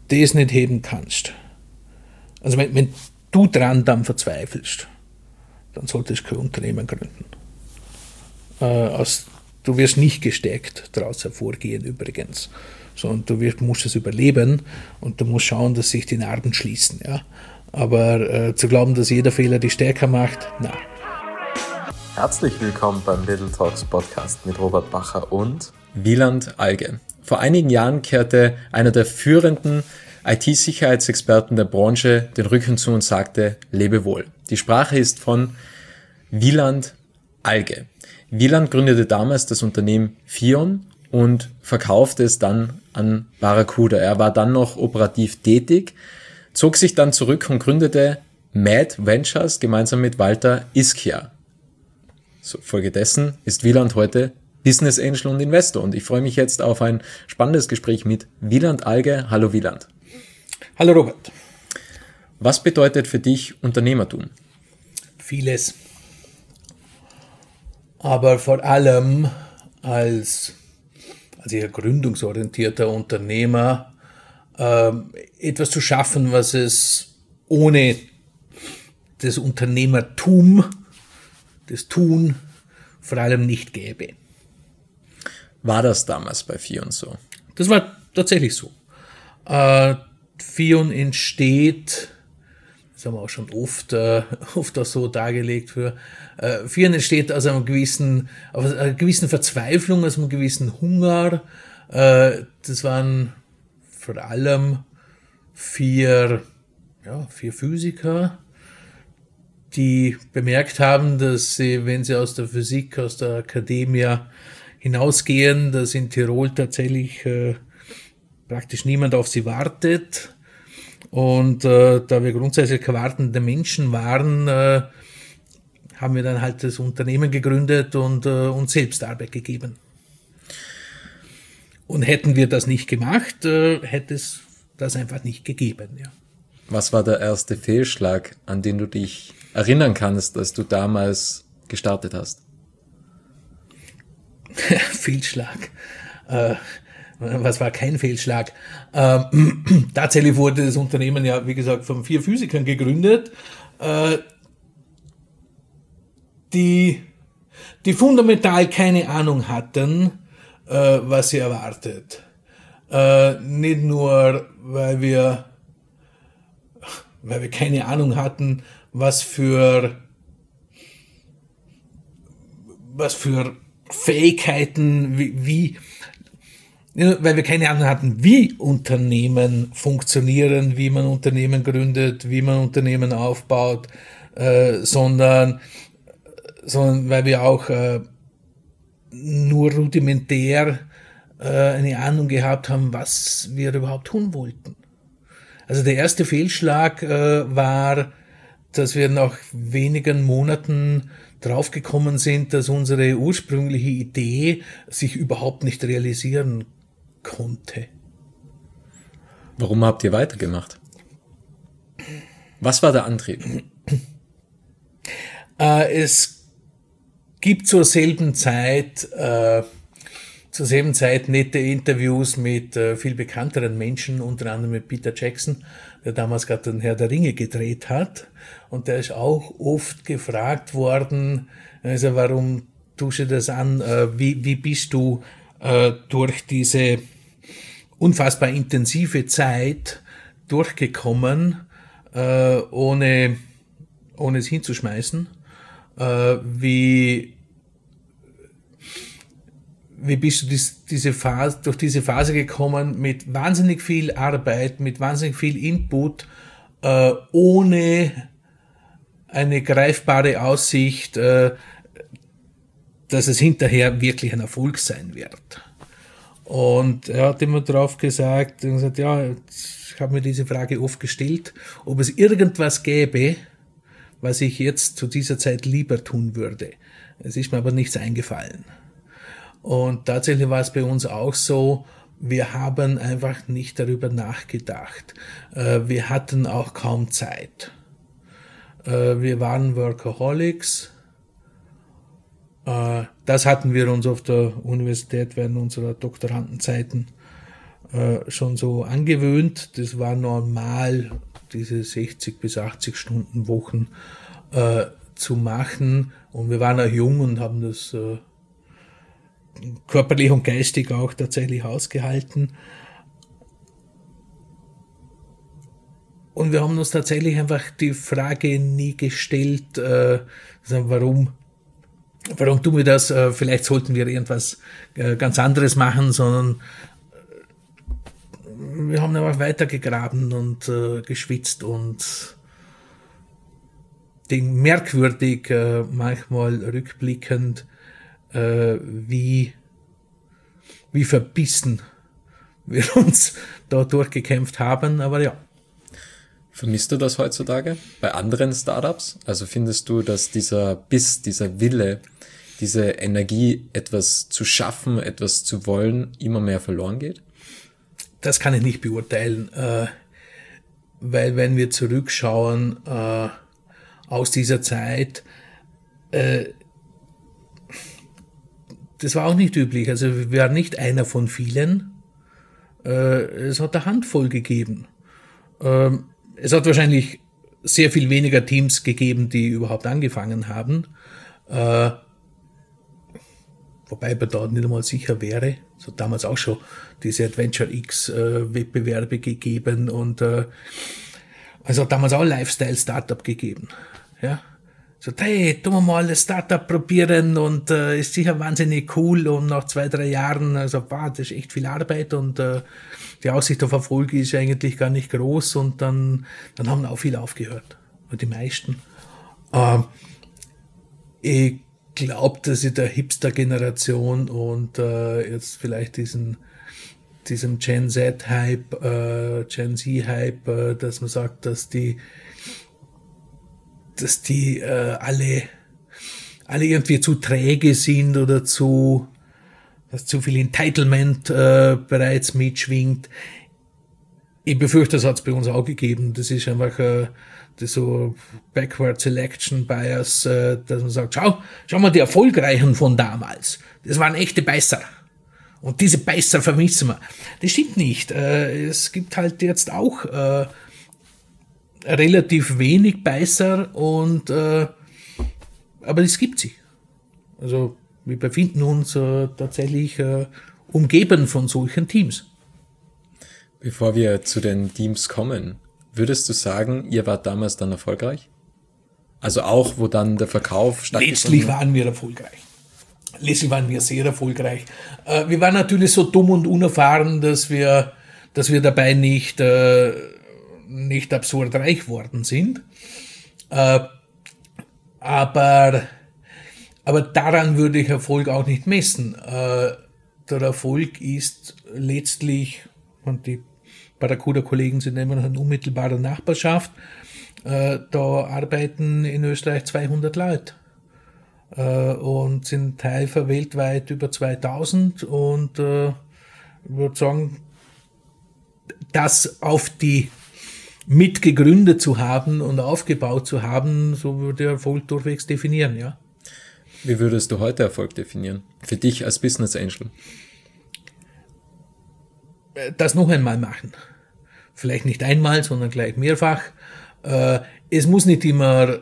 das nicht heben kannst, also wenn du dran dann verzweifelst, dann solltest du kein Unternehmen gründen. Du wirst nicht gestärkt daraus hervorgehen übrigens, sondern musst es überleben und du musst schauen, dass sich die Narben schließen. Ja? Aber zu glauben, dass jeder Fehler dich stärker macht, nein. Herzlich willkommen beim Little Talks Podcast mit Robert Bacher und Wieland Alge. Vor einigen Jahren kehrte einer der führenden IT-Sicherheitsexperten der Branche den Rücken zu und sagte, lebe wohl. Die Sprache ist von Wieland Alge. Wieland gründete damals das Unternehmen Fion und verkaufte es dann an Barracuda. Er war dann noch operativ tätig, zog sich dann zurück und gründete Mad Ventures gemeinsam mit Walter Ischia. So, folgedessen ist Wieland heute Business Angel und Investor und ich freue mich jetzt auf ein spannendes Gespräch mit Wieland Alge. Hallo Wieland. Hallo Robert. Was bedeutet für dich Unternehmertum? Vieles. Aber vor allem als eher gründungsorientierter Unternehmer etwas zu schaffen, was es ohne das Unternehmertum, das Tun, vor allem nicht gäbe. War das damals bei Fion so? Das war tatsächlich so. Fion entsteht, das haben wir auch schon oft auch so dargelegt, Fion entsteht aus einer gewissen Verzweiflung, aus einem gewissen Hunger. Das waren vor allem vier Physiker, die bemerkt haben, dass sie, wenn sie aus der Physik, aus der Akademie hinausgehen, dass in Tirol tatsächlich praktisch niemand auf sie wartet. Und da wir grundsätzlich wartende Menschen waren, haben wir dann halt das Unternehmen gegründet und uns selbst Arbeit gegeben. Und hätten wir das nicht gemacht, hätte es das einfach nicht gegeben. Ja. Was war der erste Fehlschlag, an den du dich erinnern kannst, als du damals gestartet hast? Fehlschlag. Was war kein Fehlschlag? Tatsächlich wurde das Unternehmen ja, wie gesagt, von 4 Physikern gegründet, die fundamental keine Ahnung hatten, was sie erwartet. Nicht nur, weil wir keine Ahnung hatten, was für Fähigkeiten, weil wir keine Ahnung hatten, wie Unternehmen funktionieren, wie man Unternehmen gründet, wie man Unternehmen aufbaut, sondern weil wir auch nur rudimentär eine Ahnung gehabt haben, was wir überhaupt tun wollten. Also der erste Fehlschlag war, dass wir nach wenigen Monaten draufgekommen sind, dass unsere ursprüngliche Idee sich überhaupt nicht realisieren konnte. Warum habt ihr weitergemacht? Was war der Antrieb? Es gibt zur selben Zeit nette Interviews mit viel bekannteren Menschen, unter anderem mit Peter Jackson, der damals gerade den Herr der Ringe gedreht hat. Und der ist auch oft gefragt worden, also warum tust du das an? Wie bist du durch diese unfassbar intensive Zeit durchgekommen, ohne es hinzuschmeißen? Wie bist du durch diese Phase gekommen mit wahnsinnig viel Arbeit, mit wahnsinnig viel Input, ohne eine greifbare Aussicht, dass es hinterher wirklich ein Erfolg sein wird. Und er hat immer darauf gesagt, ich habe mir diese Frage oft gestellt, ob es irgendwas gäbe, was ich jetzt zu dieser Zeit lieber tun würde. Es ist mir aber nichts eingefallen. Und tatsächlich war es bei uns auch so, wir haben einfach nicht darüber nachgedacht. Wir hatten auch kaum Zeit. Wir waren Workaholics. Das hatten wir uns auf der Universität während unserer Doktorandenzeiten schon so angewöhnt. Das war normal, diese 60 bis 80 Stunden Wochen zu machen. Und wir waren auch jung und haben das körperlich und geistig auch tatsächlich ausgehalten. Und wir haben uns tatsächlich einfach die Frage nie gestellt, warum tun wir das? Vielleicht sollten wir irgendwas ganz anderes machen, sondern wir haben einfach weitergegraben und geschwitzt und merkwürdig, manchmal rückblickend, wie verbissen wir uns da durchgekämpft haben, aber ja. Vermisst du das heutzutage bei anderen Startups? Also findest du, dass dieser Biss, dieser Wille, diese Energie, etwas zu schaffen, etwas zu wollen, immer mehr verloren geht? Das kann ich nicht beurteilen, weil wenn wir zurückschauen aus dieser Zeit, das war auch nicht üblich. Also wir waren nicht einer von vielen. Es hat eine Handvoll gegeben. Es hat wahrscheinlich sehr viel weniger Teams gegeben, die überhaupt angefangen haben. Wobei man da nicht einmal sicher wäre. Es hat damals auch schon diese Adventure X Wettbewerbe gegeben und es hat damals auch ein Lifestyle-Startup gegeben. Ja. So, hey, tun wir mal ein Startup probieren und ist sicher wahnsinnig cool und nach 2-3 Jahren, also das ist echt viel Arbeit und die Aussicht auf Erfolg ist eigentlich gar nicht groß und dann haben auch viele aufgehört. Und die meisten. Ich glaube, dass ich der Hipster-Generation und jetzt vielleicht diesem Gen Z-Hype, Gen Z-Hype, dass man sagt, dass die alle irgendwie zu träge sind oder dass zu viel Entitlement bereits mitschwingt. Ich befürchte, das hat es bei uns auch gegeben. Das ist einfach das so Backward Selection Bias, dass man sagt, schau mal die Erfolgreichen von damals. Das waren echte Beißer. Und diese Beißer vermissen wir. Das stimmt nicht. Es gibt halt jetzt auch relativ wenig Beißer und aber es gibt sie. Also wir befinden uns tatsächlich umgeben von solchen Teams. Bevor wir zu den Teams kommen, würdest du sagen, ihr wart damals dann erfolgreich? Also auch, wo dann der Verkauf stattgefunden hat? Letztlich waren wir erfolgreich. Letztlich waren wir sehr erfolgreich. Wir waren natürlich so dumm und unerfahren, dass wir dabei nicht absurd reich worden sind. Aber daran würde ich Erfolg auch nicht messen. Der Erfolg ist letztlich, und die Barracuda-Kollegen sind immer noch in unmittelbarer Nachbarschaft, da arbeiten in Österreich 200 Leute und sind Teilfer weltweit über 2000 und ich würde sagen, das auf die mitgegründet zu haben und aufgebaut zu haben, so würde ich Erfolg durchwegs definieren, ja. Wie würdest du heute Erfolg definieren? Für dich als Business Angel? Das noch einmal machen. Vielleicht nicht einmal, sondern gleich mehrfach. Es muss nicht immer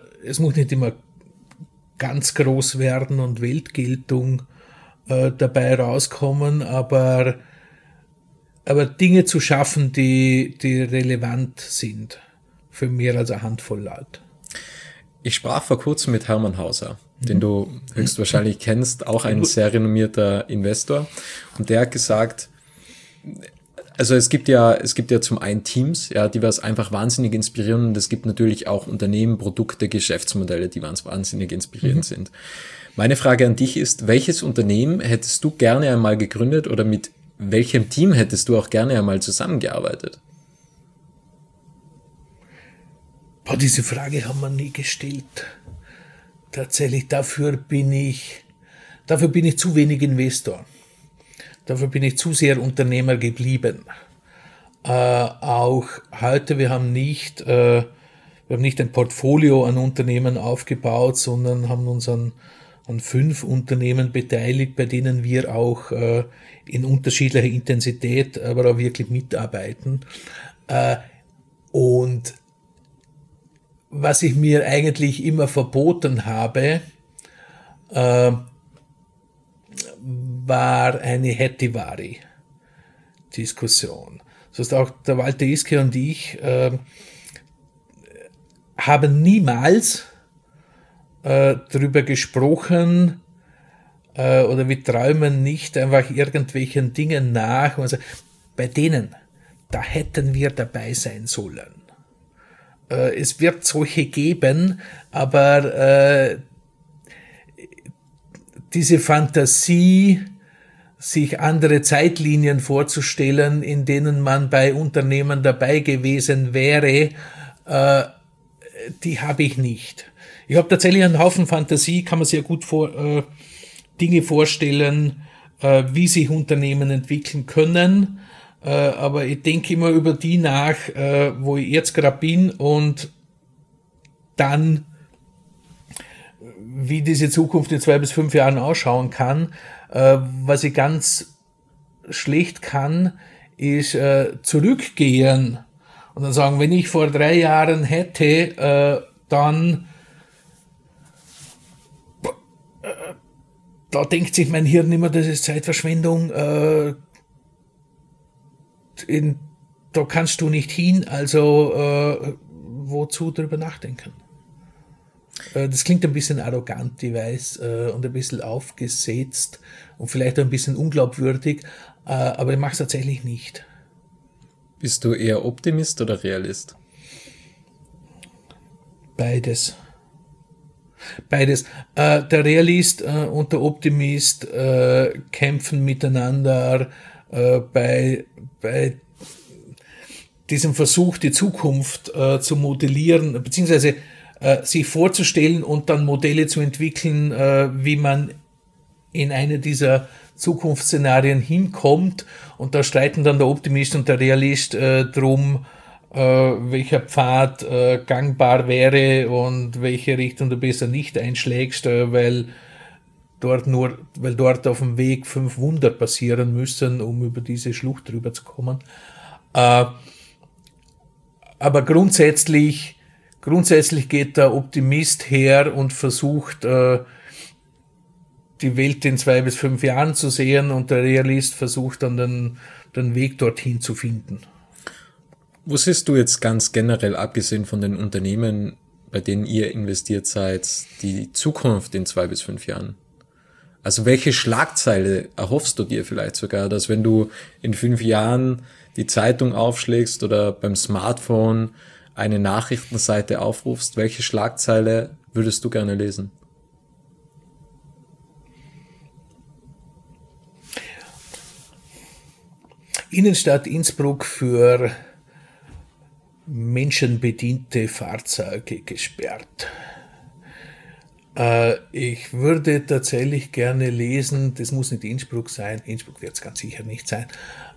ganz groß werden und Weltgeltung dabei rauskommen, aber Dinge zu schaffen, die relevant sind für mehr als eine Handvoll Leute. Ich sprach vor kurzem mit Hermann Hauser, den du höchstwahrscheinlich kennst, auch ein sehr renommierter Investor. Und der hat gesagt, also es gibt ja zum einen Teams, ja, die was einfach wahnsinnig inspirieren, und es gibt natürlich auch Unternehmen, Produkte, Geschäftsmodelle, die wahnsinnig inspirierend sind. Meine Frage an dich ist, welches Unternehmen hättest du gerne einmal gegründet oder mit welchem Team hättest du auch gerne einmal zusammengearbeitet? Diese Frage haben wir nie gestellt. Tatsächlich, dafür bin ich zu wenig Investor. Dafür bin ich zu sehr Unternehmer geblieben. Auch heute, wir haben nicht ein Portfolio an Unternehmen aufgebaut, sondern haben unseren und 5 Unternehmen beteiligt, bei denen wir auch in unterschiedlicher Intensität, aber auch wirklich mitarbeiten. Und was ich mir eigentlich immer verboten habe, war eine Hetivari-Diskussion. Das heißt, auch der Walter Iske und ich haben niemals darüber gesprochen oder wir träumen nicht einfach irgendwelchen Dingen nach. Also, bei denen, da hätten wir dabei sein sollen. Es wird solche geben, aber diese Fantasie, sich andere Zeitlinien vorzustellen, in denen man bei Unternehmen dabei gewesen wäre, die habe ich nicht. Ich habe tatsächlich einen Haufen Fantasie, kann man sehr gut Dinge vorstellen, wie sich Unternehmen entwickeln können, aber ich denke immer über die nach, wo ich jetzt gerade bin und dann, wie diese Zukunft in 2 bis 5 Jahren ausschauen kann. Was ich ganz schlecht kann, ist zurückgehen und dann sagen, wenn ich vor 3 Jahren hätte, dann da denkt sich mein Hirn immer, das ist Zeitverschwendung, da kannst du nicht hin, also wozu drüber nachdenken? Das klingt ein bisschen arrogant, ich weiß, und ein bisschen aufgesetzt und vielleicht ein bisschen unglaubwürdig, aber ich mache es tatsächlich nicht. Bist du eher Optimist oder Realist? Beides. Der Realist und der Optimist kämpfen miteinander bei diesem Versuch, die Zukunft zu modellieren, beziehungsweise sich vorzustellen und dann Modelle zu entwickeln, wie man in eine dieser Zukunftsszenarien hinkommt. Und da streiten dann der Optimist und der Realist drum, welcher Pfad gangbar wäre und welche Richtung du besser nicht einschlägst, weil dort auf dem Weg 5 Wunder passieren müssen, um über diese Schlucht drüber zu kommen. Aber grundsätzlich geht der Optimist her und versucht, die Welt in 2 bis 5 Jahren zu sehen, und der Realist versucht dann den Weg dorthin zu finden. Wo siehst du jetzt ganz generell, abgesehen von den Unternehmen, bei denen ihr investiert seid, die Zukunft in 2 bis 5 Jahren? Also welche Schlagzeile erhoffst du dir vielleicht sogar, dass wenn du in 5 Jahren die Zeitung aufschlägst oder beim Smartphone eine Nachrichtenseite aufrufst, welche Schlagzeile würdest du gerne lesen? Innenstadt Innsbruck für menschenbediente Fahrzeuge gesperrt. Ich würde tatsächlich gerne lesen, das muss nicht Innsbruck sein, Innsbruck wird es ganz sicher nicht sein,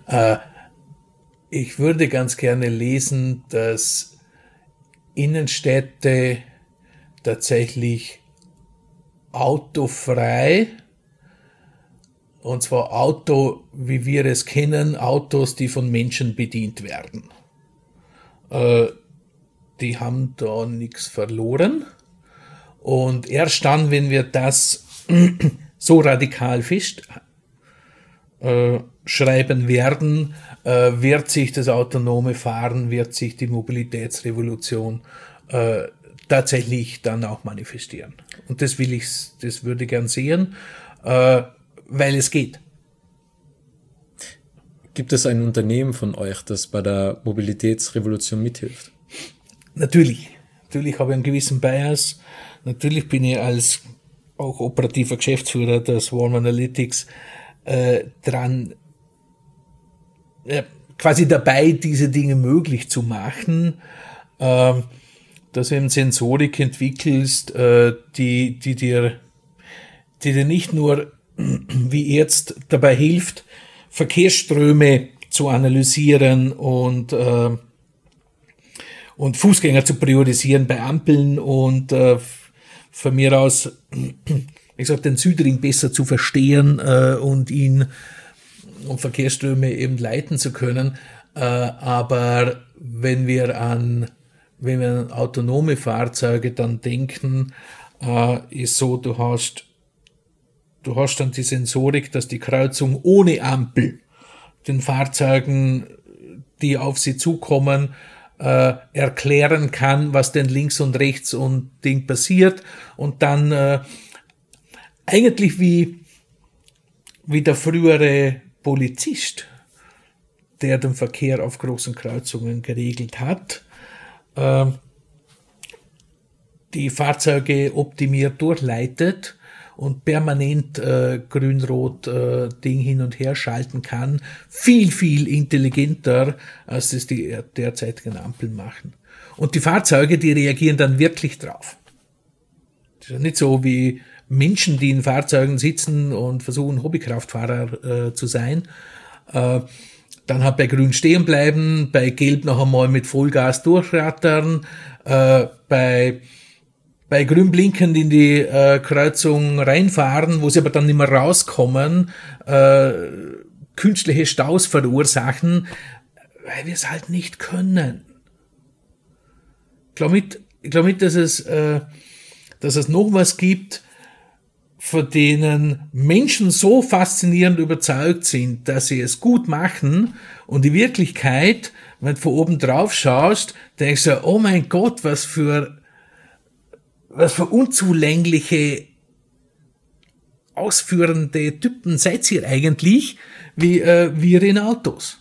ich würde ganz gerne lesen, dass Innenstädte tatsächlich autofrei, und zwar Auto, wie wir es kennen, Autos, die von Menschen bedient werden. Die haben da nichts verloren. Und erst dann, wenn wir das so radikal schreiben werden, wird sich das autonome Fahren, wird sich die Mobilitätsrevolution tatsächlich dann auch manifestieren. Und das würde ich gern sehen, weil es geht. Gibt es ein Unternehmen von euch, das bei der Mobilitätsrevolution mithilft? Natürlich habe ich einen gewissen Bias. Natürlich bin ich als auch operativer Geschäftsführer des Swarm Analytics dran, quasi dabei, diese Dinge möglich zu machen, dass du eben Sensorik entwickelst, die dir nicht nur wie jetzt dabei hilft, Verkehrsströme zu analysieren und Fußgänger zu priorisieren bei Ampeln und von mir aus den Südring besser zu verstehen und Verkehrsströme eben leiten zu können. Aber wenn wir an autonome Fahrzeuge dann denken, ist so, du hast dann die Sensorik, dass die Kreuzung ohne Ampel den Fahrzeugen, die auf sie zukommen, erklären kann, was denn links und rechts und Ding passiert, und dann eigentlich wie der frühere Polizist, der den Verkehr auf großen Kreuzungen geregelt hat, die Fahrzeuge optimiert durchleitet und permanent Grün-Rot-Ding hin und her schalten kann, viel, viel intelligenter, als das die derzeitigen Ampeln machen. Und die Fahrzeuge, die reagieren dann wirklich drauf. Das ist ja nicht so wie Menschen, die in Fahrzeugen sitzen und versuchen, Hobbykraftfahrer zu sein. Dann halt bei Grün stehen bleiben, bei Gelb noch einmal mit Vollgas durchrattern, bei Grün blinkend in die Kreuzung reinfahren, wo sie aber dann nicht mehr rauskommen, künstliche Staus verursachen, weil wir es halt nicht können. Ich glaube nicht, dass es noch was gibt, von denen Menschen so faszinierend überzeugt sind, dass sie es gut machen, und die Wirklichkeit, wenn du von oben drauf schaust, denkst du, oh mein Gott, was für unzulängliche, ausführende Typen seid ihr eigentlich, wie wir in Autos.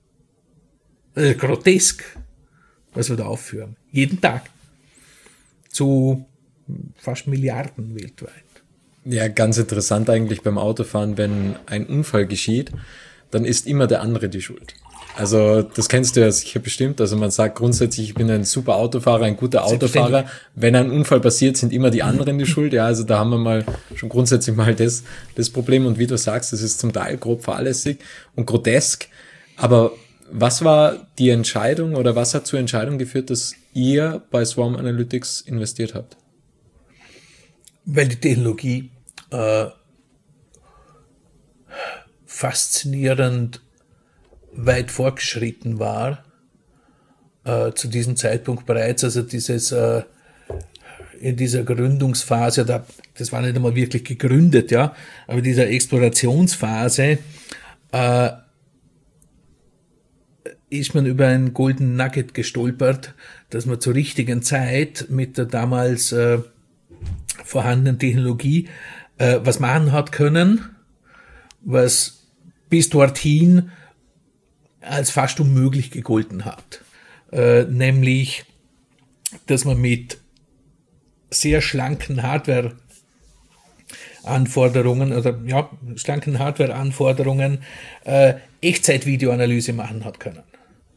Grotesk, was wir da aufführen. Jeden Tag. Zu fast Milliarden weltweit. Ja, ganz interessant eigentlich beim Autofahren, wenn ein Unfall geschieht, dann ist immer der andere die Schuld. Also das kennst du ja sicher bestimmt. Also man sagt grundsätzlich, ich bin ein super Autofahrer, ein guter Autofahrer. Wenn ein Unfall passiert, sind immer die anderen die Schuld. Ja, also da haben wir mal schon grundsätzlich mal das Problem. Und wie du sagst, das ist zum Teil grob fahrlässig und grotesk. Aber was war die Entscheidung oder was hat zur Entscheidung geführt, dass ihr bei Swarm Analytics investiert habt? Weil die Technologie faszinierend weit fortgeschritten war, zu diesem Zeitpunkt bereits, also in dieser Gründungsphase, das war nicht einmal wirklich gegründet, ja, aber dieser Explorationsphase ist man über ein Golden Nugget gestolpert, dass man zur richtigen Zeit mit der damals vorhandenen Technologie was machen hat können, was bis dorthin als fast unmöglich gegolten hat. Nämlich, dass man mit sehr schlanken Hardware-Anforderungen Echtzeitvideoanalyse machen hat können.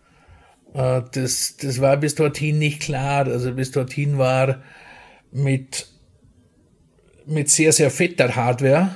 Das war bis dorthin nicht klar. Also bis dorthin war mit sehr, sehr fetter Hardware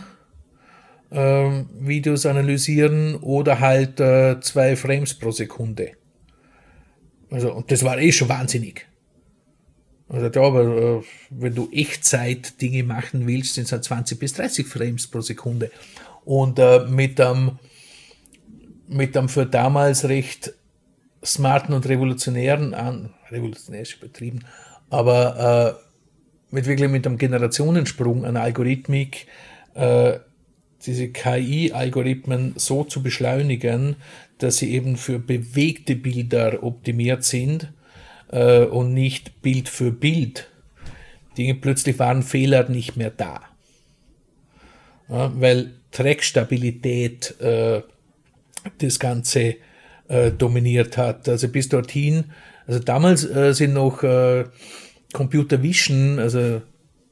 Videos analysieren oder halt 2 Frames pro Sekunde. Also, und das war schon wahnsinnig. Also ja, aber wenn du Echtzeit-Dinge machen willst, sind es halt 20 bis 30 Frames pro Sekunde. Und mit einem für damals recht smarten und revolutionär ist übertrieben, aber mit einem Generationensprung an Algorithmik, diese KI-Algorithmen so zu beschleunigen, dass sie eben für bewegte Bilder optimiert sind und nicht Bild für Bild. Plötzlich waren Fehler nicht mehr da. Ja, weil Trackstabilität das Ganze dominiert hat. Also bis dorthin, also damals sind noch Computer Vision, also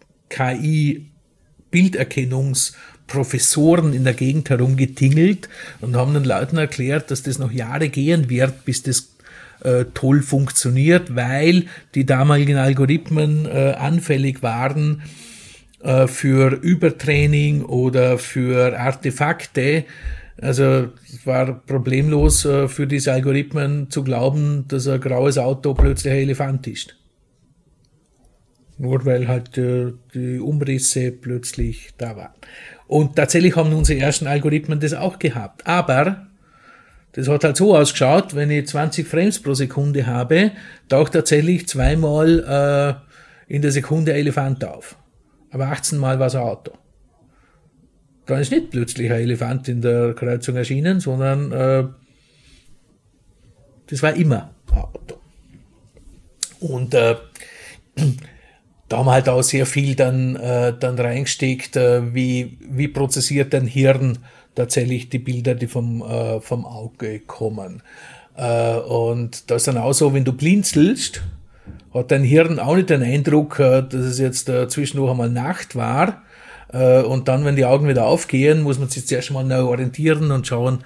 KI-Bilderkennungsprofessoren in der Gegend herumgetingelt und haben den Leuten erklärt, dass das noch Jahre gehen wird, bis das toll funktioniert, weil die damaligen Algorithmen anfällig waren für Übertraining oder für Artefakte. Also es war problemlos für diese Algorithmen zu glauben, dass ein graues Auto plötzlich ein Elefant ist. Nur weil halt die Umrisse plötzlich da waren. Und tatsächlich haben unsere ersten Algorithmen das auch gehabt. Aber das hat halt so ausgeschaut, wenn ich 20 Frames pro Sekunde habe, taucht tatsächlich zweimal in der Sekunde ein Elefant auf. Aber 18 Mal war es ein Auto. Dann ist nicht plötzlich ein Elefant in der Kreuzung erschienen, sondern das war immer ein Auto. Und da haben wir halt auch sehr viel dann reingesteckt, wie prozessiert ein Hirn tatsächlich die Bilder, die vom Auge kommen. Und das ist dann auch so, wenn du blinzelst, hat dein Hirn auch nicht den Eindruck, dass es jetzt zwischendurch einmal Nacht war. Und dann, wenn die Augen wieder aufgehen, muss man sich zuerst mal neu orientieren und schauen,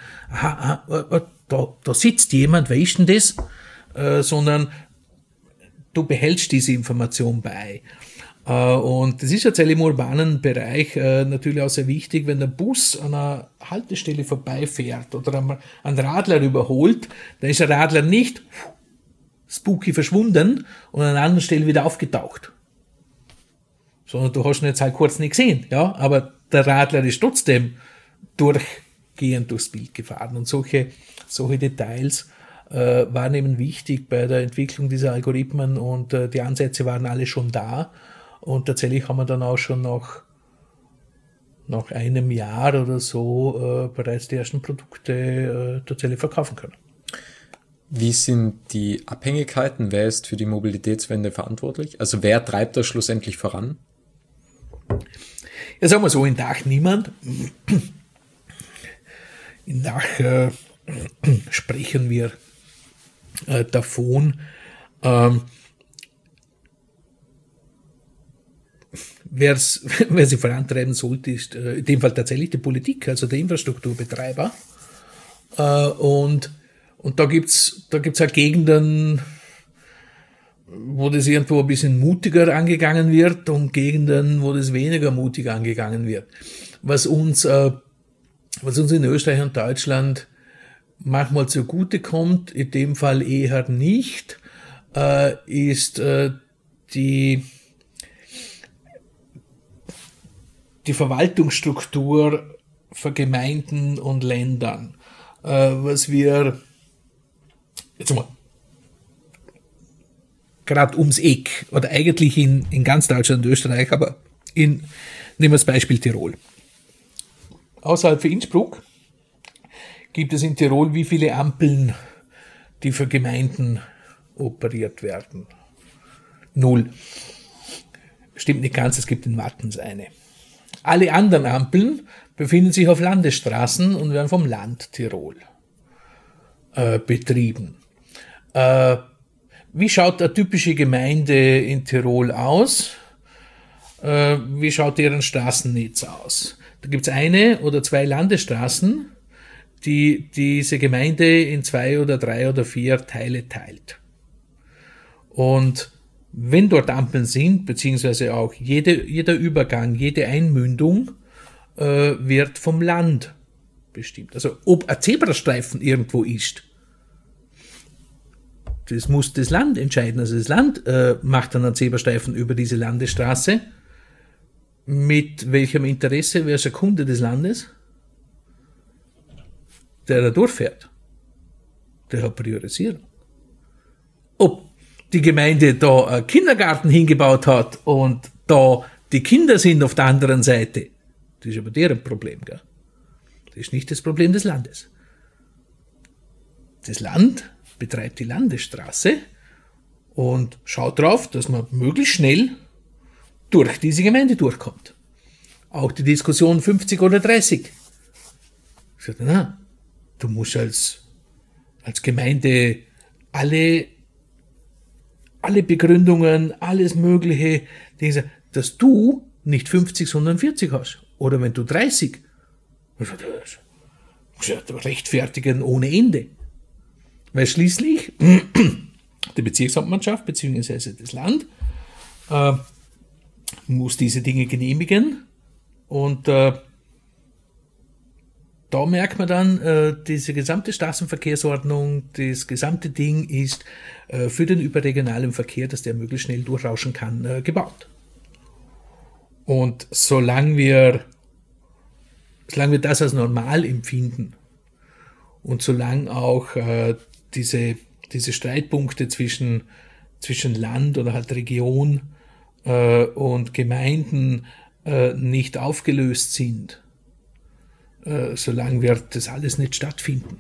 da sitzt jemand, wer ist denn das? Sondern du behältst diese Information bei. Und das ist tatsächlich im urbanen Bereich natürlich auch sehr wichtig, wenn der Bus an einer Haltestelle vorbeifährt oder einen Radler überholt, dann ist der Radler nicht spooky verschwunden und an einer anderen Stelle wieder aufgetaucht. Sondern du hast ihn jetzt halt kurz nicht gesehen, ja, aber der Radler ist trotzdem durchgehend durchs Bild gefahren. Und solche Details waren eben wichtig bei der Entwicklung dieser Algorithmen und die Ansätze waren alle schon da. Und tatsächlich haben wir dann auch schon nach einem Jahr oder so bereits die ersten Produkte tatsächlich verkaufen können. Wie sind die Abhängigkeiten? Wer ist für die Mobilitätswende verantwortlich? Also wer treibt das schlussendlich voran? Ja, sagen wir so, in Dach niemand. In Dach sprechen wir davon. Wer sie vorantreiben sollte, ist in dem Fall tatsächlich die Politik, also der Infrastrukturbetreiber. Und da gibt's halt Gegenden, wo das irgendwo ein bisschen mutiger angegangen wird und Gegenden, wo das weniger mutig angegangen wird. Was uns in Österreich und Deutschland manchmal zugute kommt, in dem Fall eher nicht, ist die Verwaltungsstruktur für Gemeinden und Ländern. Was wir jetzt mal gerade ums Eck oder eigentlich in ganz Deutschland und Österreich, aber nehmen wir das Beispiel Tirol. Außerhalb von Innsbruck gibt es in Tirol wie viele Ampeln, die für Gemeinden operiert werden? 0. Stimmt nicht ganz, es gibt in Wattens eine. Alle anderen Ampeln befinden sich auf Landesstraßen und werden vom Land Tirol betrieben. Wie schaut eine typische Gemeinde in Tirol aus? Wie schaut deren Straßennetz aus? Da gibt es eine oder zwei Landesstraßen, die diese Gemeinde in 2 oder 3 oder 4 Teile teilt. Und wenn dort Ampeln sind, beziehungsweise auch jeder Übergang, jede Einmündung wird vom Land bestimmt. Also ob ein Zebrastreifen irgendwo ist, das muss das Land entscheiden. Also das Land macht dann einen Zebrastreifen über diese Landesstraße. Mit welchem Interesse? Wer ist der Kunde des Landes? Der da durchfährt. Der hat Priorisierung. Ob die Gemeinde da einen Kindergarten hingebaut hat und da die Kinder sind auf der anderen Seite, das ist aber deren Problem, gell? Das ist nicht das Problem des Landes. Das Land betreibt die Landesstraße und schaut drauf, dass man möglichst schnell durch diese Gemeinde durchkommt. Auch die Diskussion 50 oder 30. Ich sage, na, du musst als Gemeinde alle Begründungen, alles Mögliche, dass du nicht 50, sondern 40 hast. Oder wenn du 30, musst du rechtfertigen ohne Ende. Weil schließlich die Bezirkshauptmannschaft bzw. das Land muss diese Dinge genehmigen und da da merkt man dann, diese gesamte Straßenverkehrsordnung, das gesamte Ding ist für den überregionalen Verkehr, dass der möglichst schnell durchrauschen kann, gebaut. Und solange wir das als normal empfinden und solange auch diese Streitpunkte zwischen Land oder halt Region und Gemeinden nicht aufgelöst sind, solange wird das alles nicht stattfinden.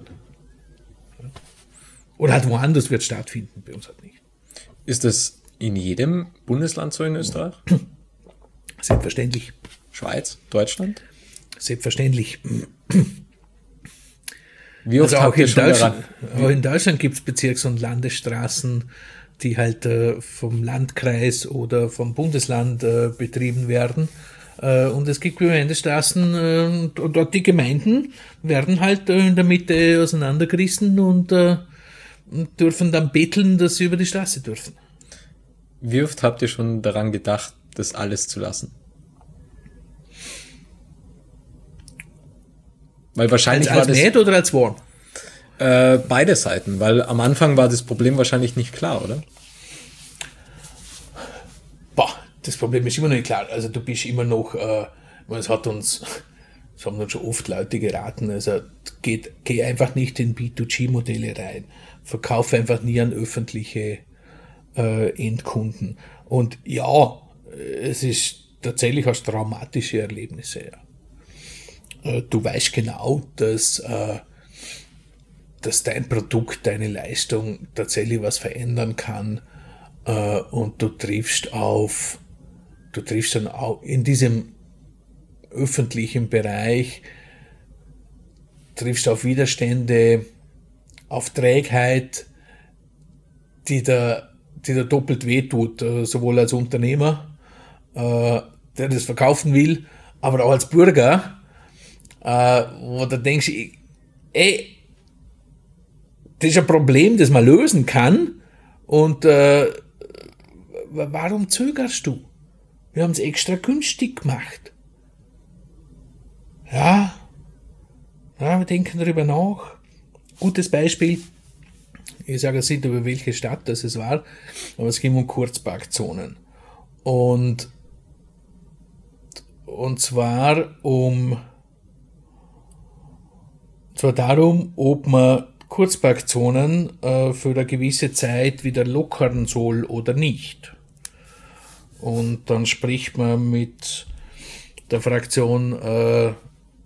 Oder halt woanders wird stattfinden, bei uns halt nicht. Ist das in jedem Bundesland so in Österreich? Selbstverständlich. Schweiz, Deutschland? Selbstverständlich. Wie oft also habt ihr schon daran? Auch in Deutschland gibt es Bezirks- und Landesstraßen, die halt vom Landkreis oder vom Bundesland betrieben werden. Und es gibt Gemeindestraßen und dort die Gemeinden werden halt in der Mitte auseinandergerissen und dürfen dann betteln, dass sie über die Straße dürfen. Wie oft habt ihr schon daran gedacht, das alles zu lassen? Weil wahrscheinlich als war das Mad oder als Warm? beide Seiten, weil am Anfang war das Problem wahrscheinlich nicht klar, oder? Das Problem ist immer noch nicht klar. Also du bist immer noch, es haben uns schon oft Leute geraten, also geh einfach nicht in B2G-Modelle rein. Verkaufe einfach nie an öffentliche Endkunden. Und ja, es ist tatsächlich hast traumatische Erlebnisse. Ja. Du weißt genau, dass dein Produkt, deine Leistung tatsächlich was verändern kann und du triffst dann auch in diesem öffentlichen Bereich, triffst auf Widerstände, auf Trägheit, die da doppelt wehtut, sowohl als Unternehmer, der das verkaufen will, aber auch als Bürger, wo du denkst, das ist ein Problem, das man lösen kann und warum zögerst du? Wir haben es extra günstig gemacht. Ja, wir denken darüber nach. Gutes Beispiel, ich sage jetzt nicht, über welche Stadt das es war, aber es ging um Kurzparkzonen. Und zwar darum, ob man Kurzparkzonen für eine gewisse Zeit wieder lockern soll oder nicht. Und dann spricht man mit der Fraktion,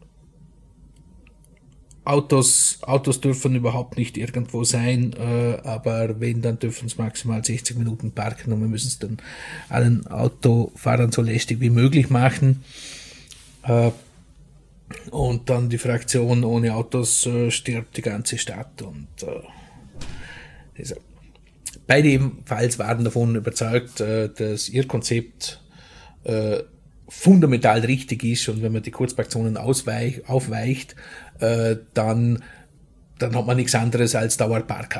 Autos dürfen überhaupt nicht irgendwo sein, aber wenn, dann dürfen es maximal 60 Minuten parken und wir müssen es dann allen Autofahrern so lästig wie möglich machen. Und dann die Fraktion, ohne Autos stirbt die ganze Stadt. Und beide ebenfalls waren davon überzeugt, dass ihr Konzept fundamental richtig ist und wenn man die Kurzparkzonen aufweicht, dann hat man nichts anderes als Dauerparker.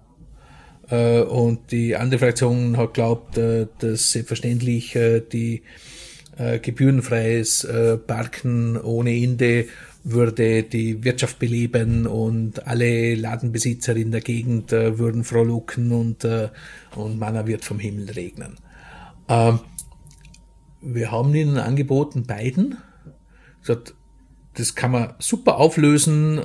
Und die andere Fraktion hat glaubt, dass selbstverständlich die gebührenfreies Parken ohne Ende würde die Wirtschaft beleben und alle Ladenbesitzer in der Gegend würden frohlocken und Manna wird vom Himmel regnen. Wir haben ihnen angeboten, beiden. Gesagt, das kann man super auflösen.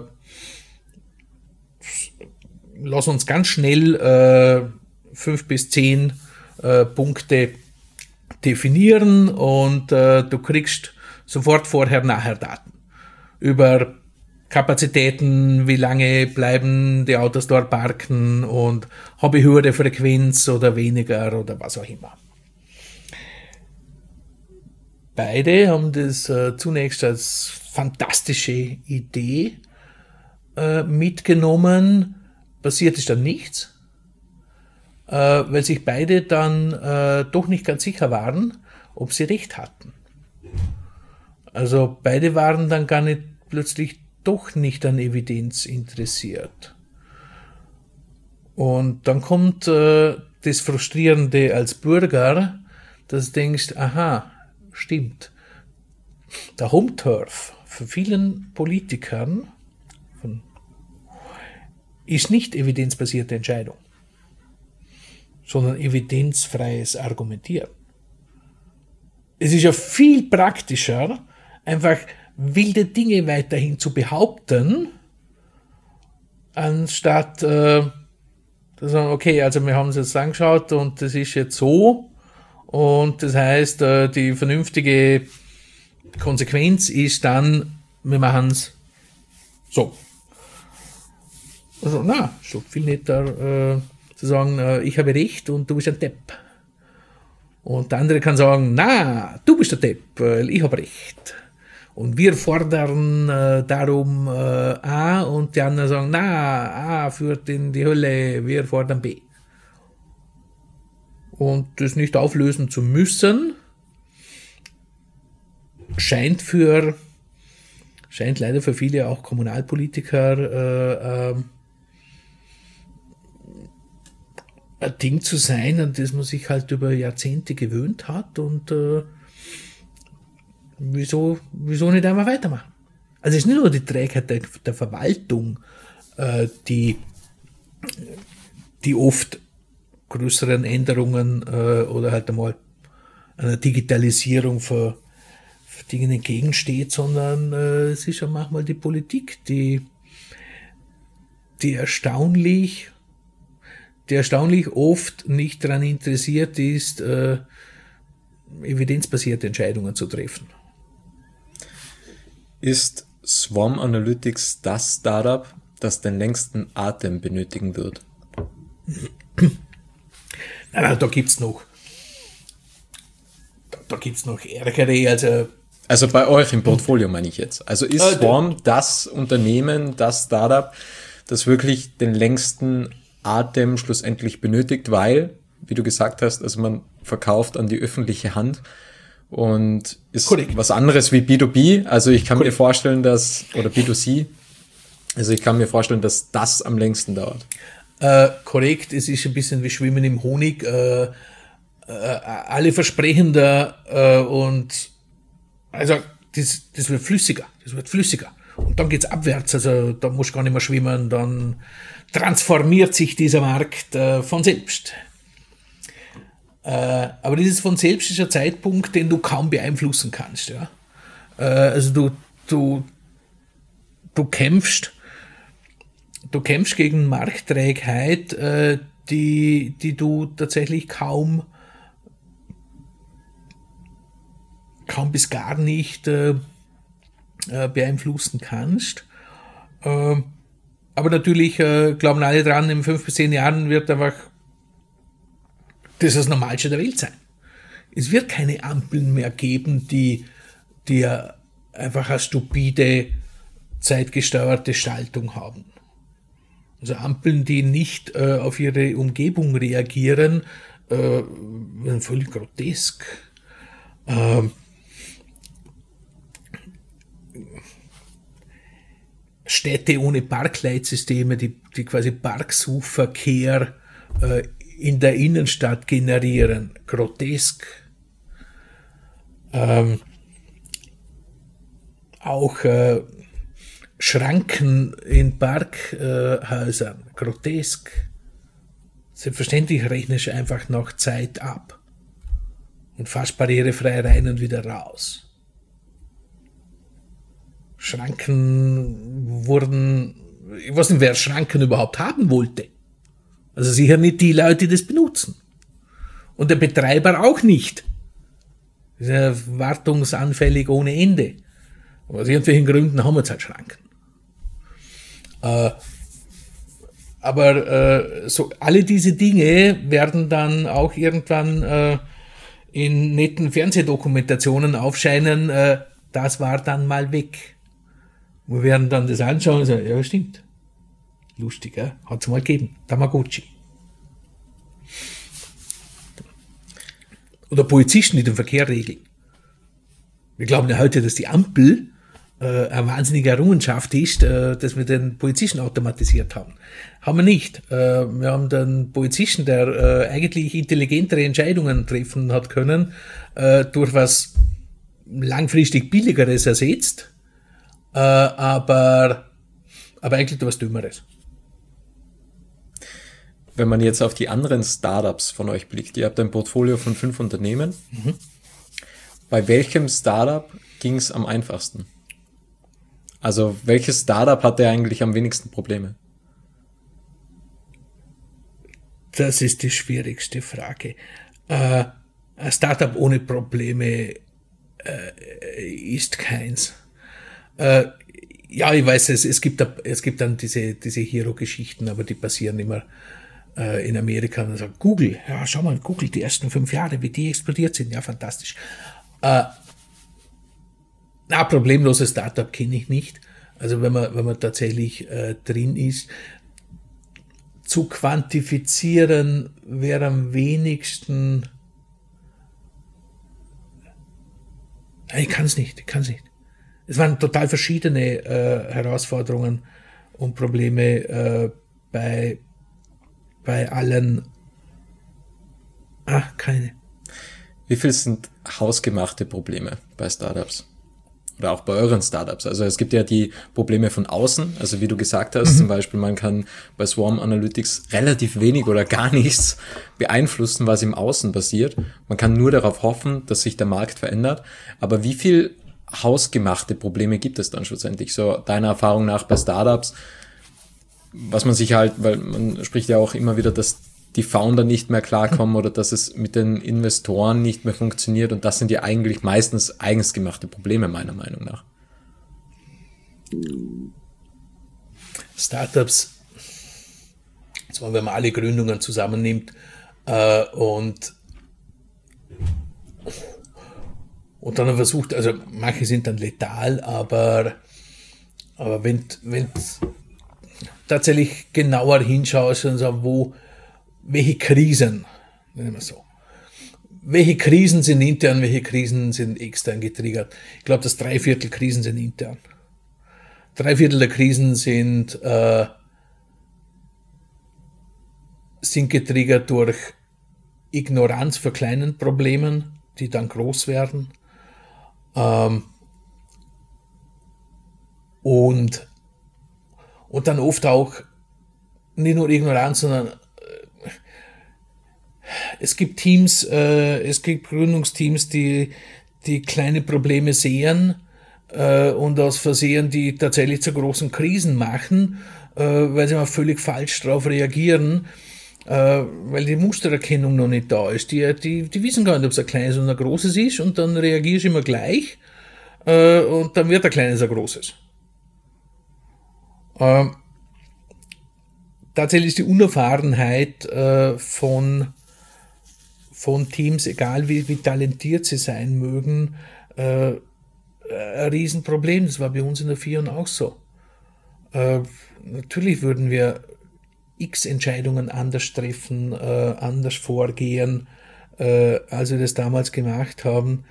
Lass uns ganz schnell 5 bis 10 Punkte definieren und du kriegst sofort vorher-nachher Daten über Kapazitäten, wie lange bleiben die Autos dort parken und habe ich höhere Frequenz oder weniger oder was auch immer. Beide haben das zunächst als fantastische Idee mitgenommen. Passiert ist dann nichts, weil sich beide dann doch nicht ganz sicher waren, ob sie recht hatten. Also beide waren dann gar nicht plötzlich doch nicht an Evidenz interessiert. Und dann kommt das Frustrierende als Bürger, dass du denkst, aha, stimmt. Der Home Turf von vielen Politikern ist nicht evidenzbasierte Entscheidung, sondern evidenzfreies Argumentieren. Es ist ja viel praktischer, einfach wilde Dinge weiterhin zu behaupten, anstatt zu sagen, okay, also wir haben es jetzt angeschaut und das ist jetzt so und das heißt, die vernünftige Konsequenz ist dann, wir machen es so. Also, so viel netter zu sagen, ich habe recht und du bist ein Depp. Und der andere kann sagen, du bist der Depp, ich habe recht. Und wir fordern darum A und die anderen sagen, A führt in die Hölle, wir fordern B. Und das nicht auflösen zu müssen, scheint leider für viele auch Kommunalpolitiker ein Ding zu sein, an das man sich halt über Jahrzehnte gewöhnt hat und wieso nicht einmal weitermachen? Also es ist nicht nur die Trägheit der Verwaltung, die oft größeren Änderungen oder halt einmal einer Digitalisierung für Dingen entgegensteht, sondern es ist auch manchmal die Politik, die erstaunlich oft nicht daran interessiert ist, evidenzbasierte Entscheidungen zu treffen. Ist Swarm Analytics das Startup, das den längsten Atem benötigen wird? Nein, da gibt's noch ärgere, also bei euch im Portfolio meine ich jetzt. Also ist Swarm das Unternehmen, das Startup, das wirklich den längsten Atem schlussendlich benötigt, weil, wie du gesagt hast, also man verkauft an die öffentliche Hand und ist korrekt. Was anderes wie B2B. Also ich kann mir vorstellen, oder B2C, also ich kann mir vorstellen, dass das am längsten dauert. Korrekt, es ist ein bisschen wie Schwimmen im Honig. Alle versprechen da und also das wird flüssiger. Und dann geht's abwärts, also da musst du gar nicht mehr schwimmen, dann transformiert sich dieser Markt von selbst. Aber dieses von selbst ist ein Zeitpunkt, den du kaum beeinflussen kannst. Ja? Also du kämpfst gegen Marktträgheit, die du tatsächlich kaum bis gar nicht beeinflussen kannst. Aber natürlich glauben alle dran, in 5 bis 10 Jahren wird einfach das Normalste der Welt sein. Es wird keine Ampeln mehr geben, die einfach eine stupide, zeitgesteuerte Schaltung haben. Also Ampeln, die nicht auf ihre Umgebung reagieren, werden völlig grotesk. Städte ohne Parkleitsysteme, die quasi Parksuchverkehr in der Innenstadt generieren. Grotesk. Auch Schranken in Parkhäusern. Grotesk. Selbstverständlich rechnest du einfach nach Zeit ab und fährst barrierefrei rein und wieder raus. Schranken wurden, ich weiß nicht, wer Schranken überhaupt haben wollte. Also sicher nicht die Leute, die das benutzen. Und der Betreiber auch nicht. Das ist ja wartungsanfällig ohne Ende. Aber aus irgendwelchen Gründen haben wir jetzt halt Schranken. Aber so alle diese Dinge werden dann auch irgendwann in netten Fernsehdokumentationen aufscheinen, das war dann mal weg. Wir werden dann das anschauen und sagen, ja, stimmt. Lustig, ja? Hat es mal gegeben. Tamagotchi. Oder Polizisten, die den Verkehr regeln. Wir glauben ja heute, dass die Ampel eine wahnsinnige Errungenschaft ist, dass wir den Polizisten automatisiert haben. Haben wir nicht. Wir haben den Polizisten, der eigentlich intelligentere Entscheidungen treffen hat können, durch was langfristig Billigeres ersetzt. aber eigentlich was Dümmeres. Wenn man jetzt auf die anderen Startups von euch blickt, ihr habt ein Portfolio von 5 Unternehmen. Bei welchem Startup ging es am einfachsten? Also welches Startup hatte eigentlich am wenigsten Probleme? Das ist die schwierigste Frage. Ein Startup ohne Probleme ist keins. Ja, ich weiß, es gibt dann diese Hero-Geschichten, aber die passieren immer in Amerika. Und sagt Google, ja, schau mal, Google, die ersten 5 Jahre, wie die explodiert sind, ja, fantastisch. Problemloses Startup kenne ich nicht. Also wenn man tatsächlich drin ist, zu quantifizieren wäre am wenigsten. Nein, ich kann es nicht. Es waren total verschiedene Herausforderungen und Probleme bei allen. Keine. Wie viel sind hausgemachte Probleme bei Startups? Oder auch bei euren Startups. Also es gibt ja die Probleme von außen, also wie du gesagt hast, zum Beispiel man kann bei Swarm Analytics relativ wenig oder gar nichts beeinflussen, was im Außen passiert. Man kann nur darauf hoffen, dass sich der Markt verändert. Aber wie viel hausgemachte Probleme gibt es dann schlussendlich? So deiner Erfahrung nach bei Startups, was man sich halt, weil man spricht ja auch immer wieder, dass die Founder nicht mehr klarkommen oder dass es mit den Investoren nicht mehr funktioniert, und das sind ja eigentlich meistens eigens gemachte Probleme, meiner Meinung nach. Startups, also wenn man alle Gründungen zusammennimmt und dann versucht, also manche sind dann letal, aber wenn tatsächlich genauer hinschaust und sagst, welche Krisen, nennen wir so. Welche Krisen sind intern, welche Krisen sind extern getriggert? Ich glaube, dass 3/4 Krisen sind intern. 3/4 der Krisen sind getriggert durch Ignoranz vor kleinen Problemen, die dann groß werden. Und dann oft auch nicht nur Ignoranz, sondern es gibt Teams, es gibt Gründungsteams, die kleine Probleme sehen und aus Versehen die tatsächlich zu großen Krisen machen, weil sie mal völlig falsch darauf reagieren, weil die Mustererkennung noch nicht da ist. Die wissen gar nicht, ob es ein kleines oder ein großes ist, und dann reagierst du immer gleich und dann wird ein kleines ein großes. Tatsächlich ist die Unerfahrenheit von Teams, egal wie talentiert sie sein mögen, ein Riesenproblem. Das war bei uns in der FION auch so. Natürlich würden wir x Entscheidungen anders treffen, anders vorgehen, als wir das damals gemacht haben.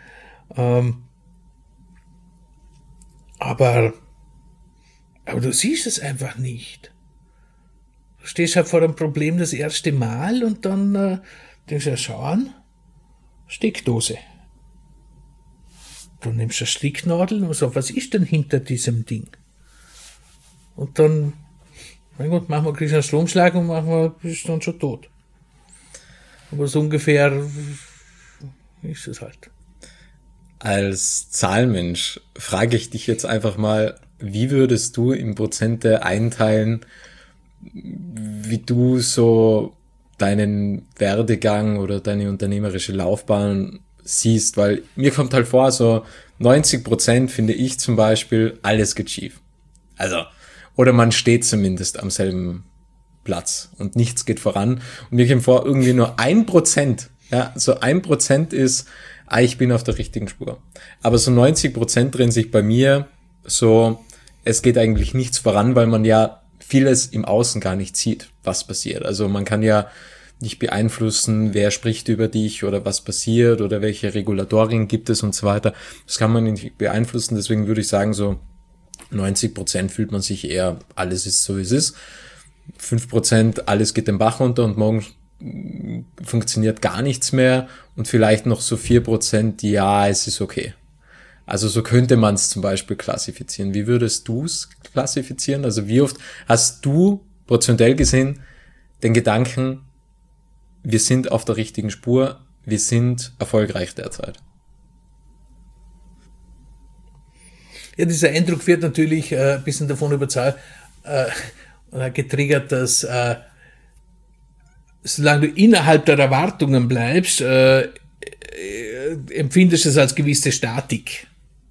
Aber du siehst es einfach nicht. Du stehst halt vor einem Problem das erste Mal und dann denkst du, ja, schau an, Steckdose. Du nimmst eine Stricknadel und sagst, was ist denn hinter diesem Ding? Und dann, mein Gott, kriegst du einen Stromschlag und bist dann schon tot. Aber so ungefähr ist es halt. Als Zahlenmensch frage ich dich jetzt einfach mal, wie würdest du in Prozente einteilen, wie du so deinen Werdegang oder deine unternehmerische Laufbahn siehst? Weil mir kommt halt vor, so 90% finde ich zum Beispiel, alles geht schief. Also, oder man steht zumindest am selben Platz und nichts geht voran. Und mir kommt vor, irgendwie nur 1%, ja, so 1% ist, ich bin auf der richtigen Spur. Aber so 90% drehen sich bei mir so, es geht eigentlich nichts voran, weil man ja vieles im Außen gar nicht sieht, was passiert. Also man kann ja nicht beeinflussen, wer spricht über dich oder was passiert oder welche Regulatorien gibt es und so weiter. Das kann man nicht beeinflussen, deswegen würde ich sagen, so 90% fühlt man sich eher, alles ist so wie es ist. 5% alles geht den Bach runter und morgen funktioniert gar nichts mehr, und vielleicht noch so 4%, ja, es ist okay. Also so könnte man es zum Beispiel klassifizieren. Wie würdest du es klassifizieren? Also wie oft hast du prozentuell gesehen den Gedanken, wir sind auf der richtigen Spur, wir sind erfolgreich derzeit? Ja, dieser Eindruck wird natürlich ein bisschen davon getriggert, dass solange du innerhalb der Erwartungen bleibst, empfindest du es als gewisse Statik.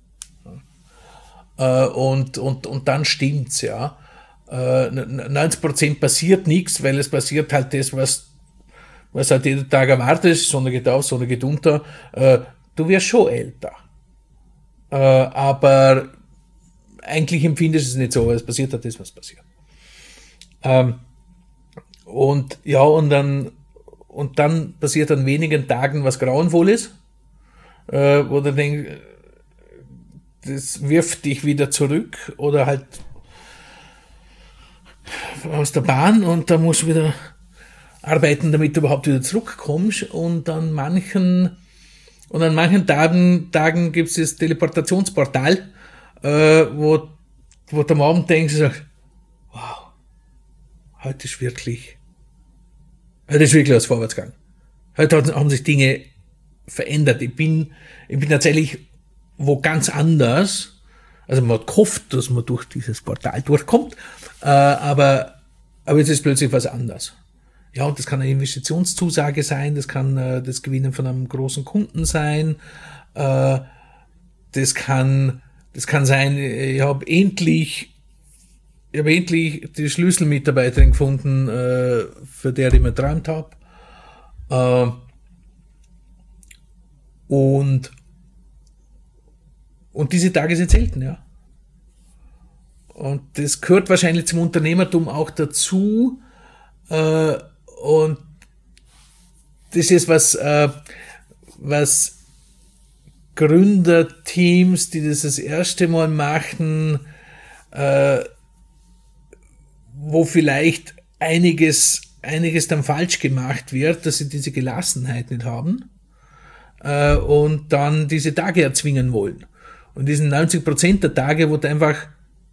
Und dann stimmt's, ja. 90% passiert nichts, weil es passiert halt das, was halt jeden Tag erwartest, Sonne geht auf, Sonne geht unter. Du wirst schon älter. Aber eigentlich empfindest du es nicht so, es passiert halt das, was passiert. Und dann passiert an wenigen Tagen was Grauenvolles, wo du denkst, das wirft dich wieder zurück oder halt aus der Bahn und da musst du wieder arbeiten, damit du überhaupt wieder zurückkommst. Und an manchen Tagen gibt es das Teleportationsportal, wo du am Abend denkst, wow, heute ist wirklich was Vorwärtsgang. Heute haben sich Dinge verändert. Ich bin tatsächlich wo ganz anders. Also man hat gehofft, dass man durch dieses Portal durchkommt, aber jetzt ist plötzlich was anderes. Ja, und das kann eine Investitionszusage sein, das kann das Gewinnen von einem großen Kunden sein, das kann sein, ich habe endlich die Schlüsselmitarbeiterin gefunden, für der ich mir geträumt habe. Und diese Tage sind selten, ja. Und das gehört wahrscheinlich zum Unternehmertum auch dazu. Und das ist was Gründerteams, die das erste Mal machen, wo vielleicht einiges dann falsch gemacht wird, dass sie diese Gelassenheit nicht haben, und dann diese Tage erzwingen wollen. Und diesen 90% der Tage, wo du einfach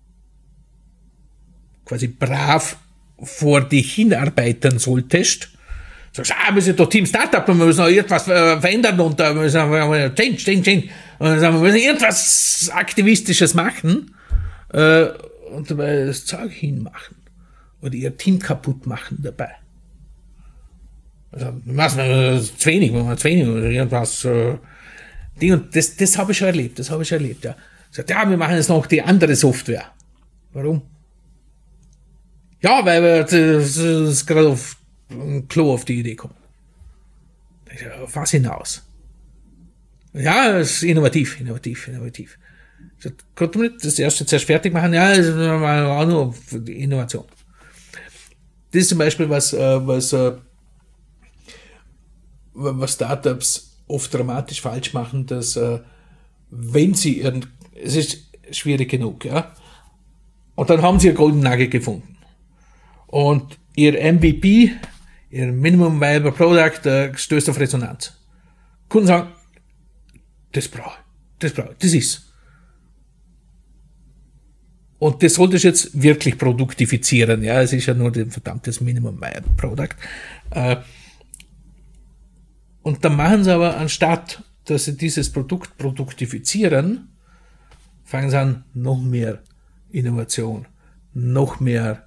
quasi brav vor dich hinarbeiten solltest, sagst, wir sind doch Team Startup, wir müssen auch irgendwas verändern und wir müssen Change. Und wir müssen irgendwas Aktivistisches machen, und dabei das Zeug hinmachen. Oder ihr Team kaputt machen dabei. Also, zu wenig oder irgendwas, Ding. Und das habe ich schon erlebt, ja. Sagt, ja, wir machen jetzt noch die andere Software. Warum? Ja, weil wir das gerade auf ein Klo auf die Idee kommen. Auf was hinaus? Ja, es ist innovativ. Sagt, konnte man nicht das erste zuerst fertig machen? Ja, das war auch nur die Innovation. Das ist zum Beispiel was Startups oft dramatisch falsch machen, dass wenn sie es ist schwierig genug, ja, und dann haben sie ihr Golden Nugget gefunden und ihr MVP, ihr Minimum Viable Product, stößt auf Resonanz. Kunden sagen, das brauche ich, das ist. Und das sollte ich jetzt wirklich produktifizieren, ja, es ist ja nur ein verdammtes Minimum Viable Product. Und dann machen sie aber, anstatt dass sie dieses Produkt produktifizieren, fangen sie an, noch mehr Innovation, noch mehr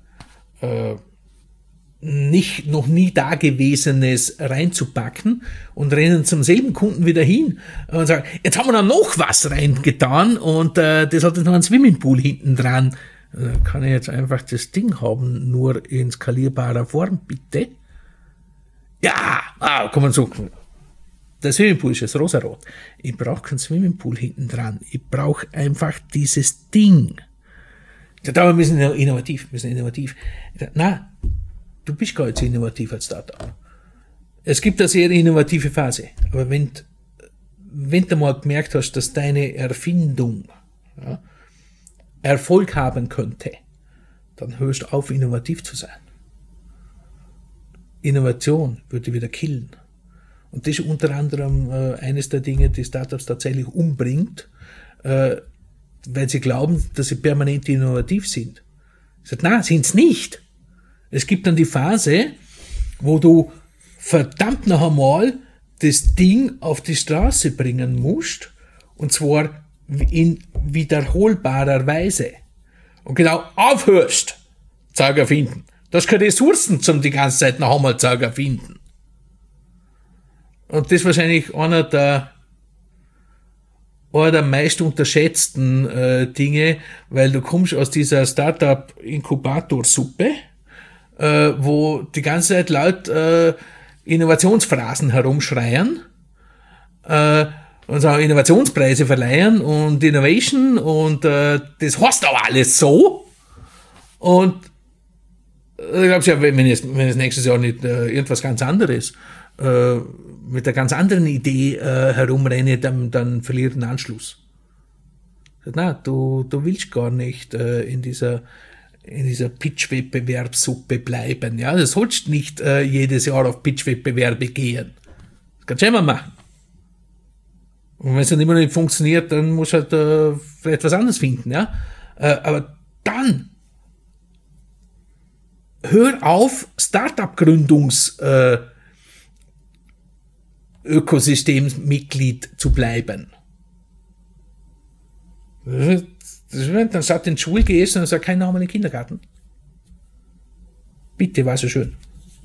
noch nie Dagewesenes reinzupacken und rennen zum selben Kunden wieder hin und sagen, jetzt haben wir da noch was reingetan und das hat jetzt noch einen Swimmingpool hinten dran. Kann ich jetzt einfach das Ding haben, nur in skalierbarer Form, bitte? Ja, kann man so. Der Swimmingpool ist jetzt rosarot. Ich brauche keinen Swimmingpool hinten dran. Ich brauche einfach dieses Ding. Da müssen wir innovativ. Na, du bist gar nicht so innovativ als Startup. Es gibt eine sehr innovative Phase. Aber wenn du mal gemerkt hast, dass deine Erfindung Erfolg haben könnte, dann hörst du auf, innovativ zu sein. Innovation würde wieder killen. Und das ist unter anderem eines der Dinge, die Startups tatsächlich umbringt, weil sie glauben, dass sie permanent innovativ sind. Ich sage, nein, sind's nicht. Es gibt dann die Phase, wo du verdammt noch einmal das Ding auf die Straße bringen musst, und zwar in wiederholbarer Weise. Und genau aufhörst, zu erfinden. Du hast keine Ressourcen, zum die ganze Zeit noch einmal zu erfinden. Und das ist wahrscheinlich einer der meist unterschätzten Dinge, weil du kommst aus dieser Startup-Inkubator-Suppe, wo die ganze Zeit Leute Innovationsphrasen herumschreien und so Innovationspreise verleihen und Innovation und das heißt aber alles so. Und ich glaube ja, wenn es nächstes Jahr nicht irgendwas ganz anderes mit einer ganz anderen Idee herumrenne, dann verliert den Anschluss. Na, du willst gar nicht in dieser Pitch-Wettbewerbssuppe bleiben. Ja, du sollst nicht jedes Jahr auf Pitch-Wettbewerbe gehen. Das kannst du immer machen. Und wenn es dann immer noch nicht funktioniert, dann musst du halt vielleicht was anderes finden. Ja, aber dann hör auf, Startup-Gründungs Ökosystemmitglied zu bleiben. Dann sagt in die Schule gehst und sagt, kein Name in den Kindergarten. Bitte, war so schön.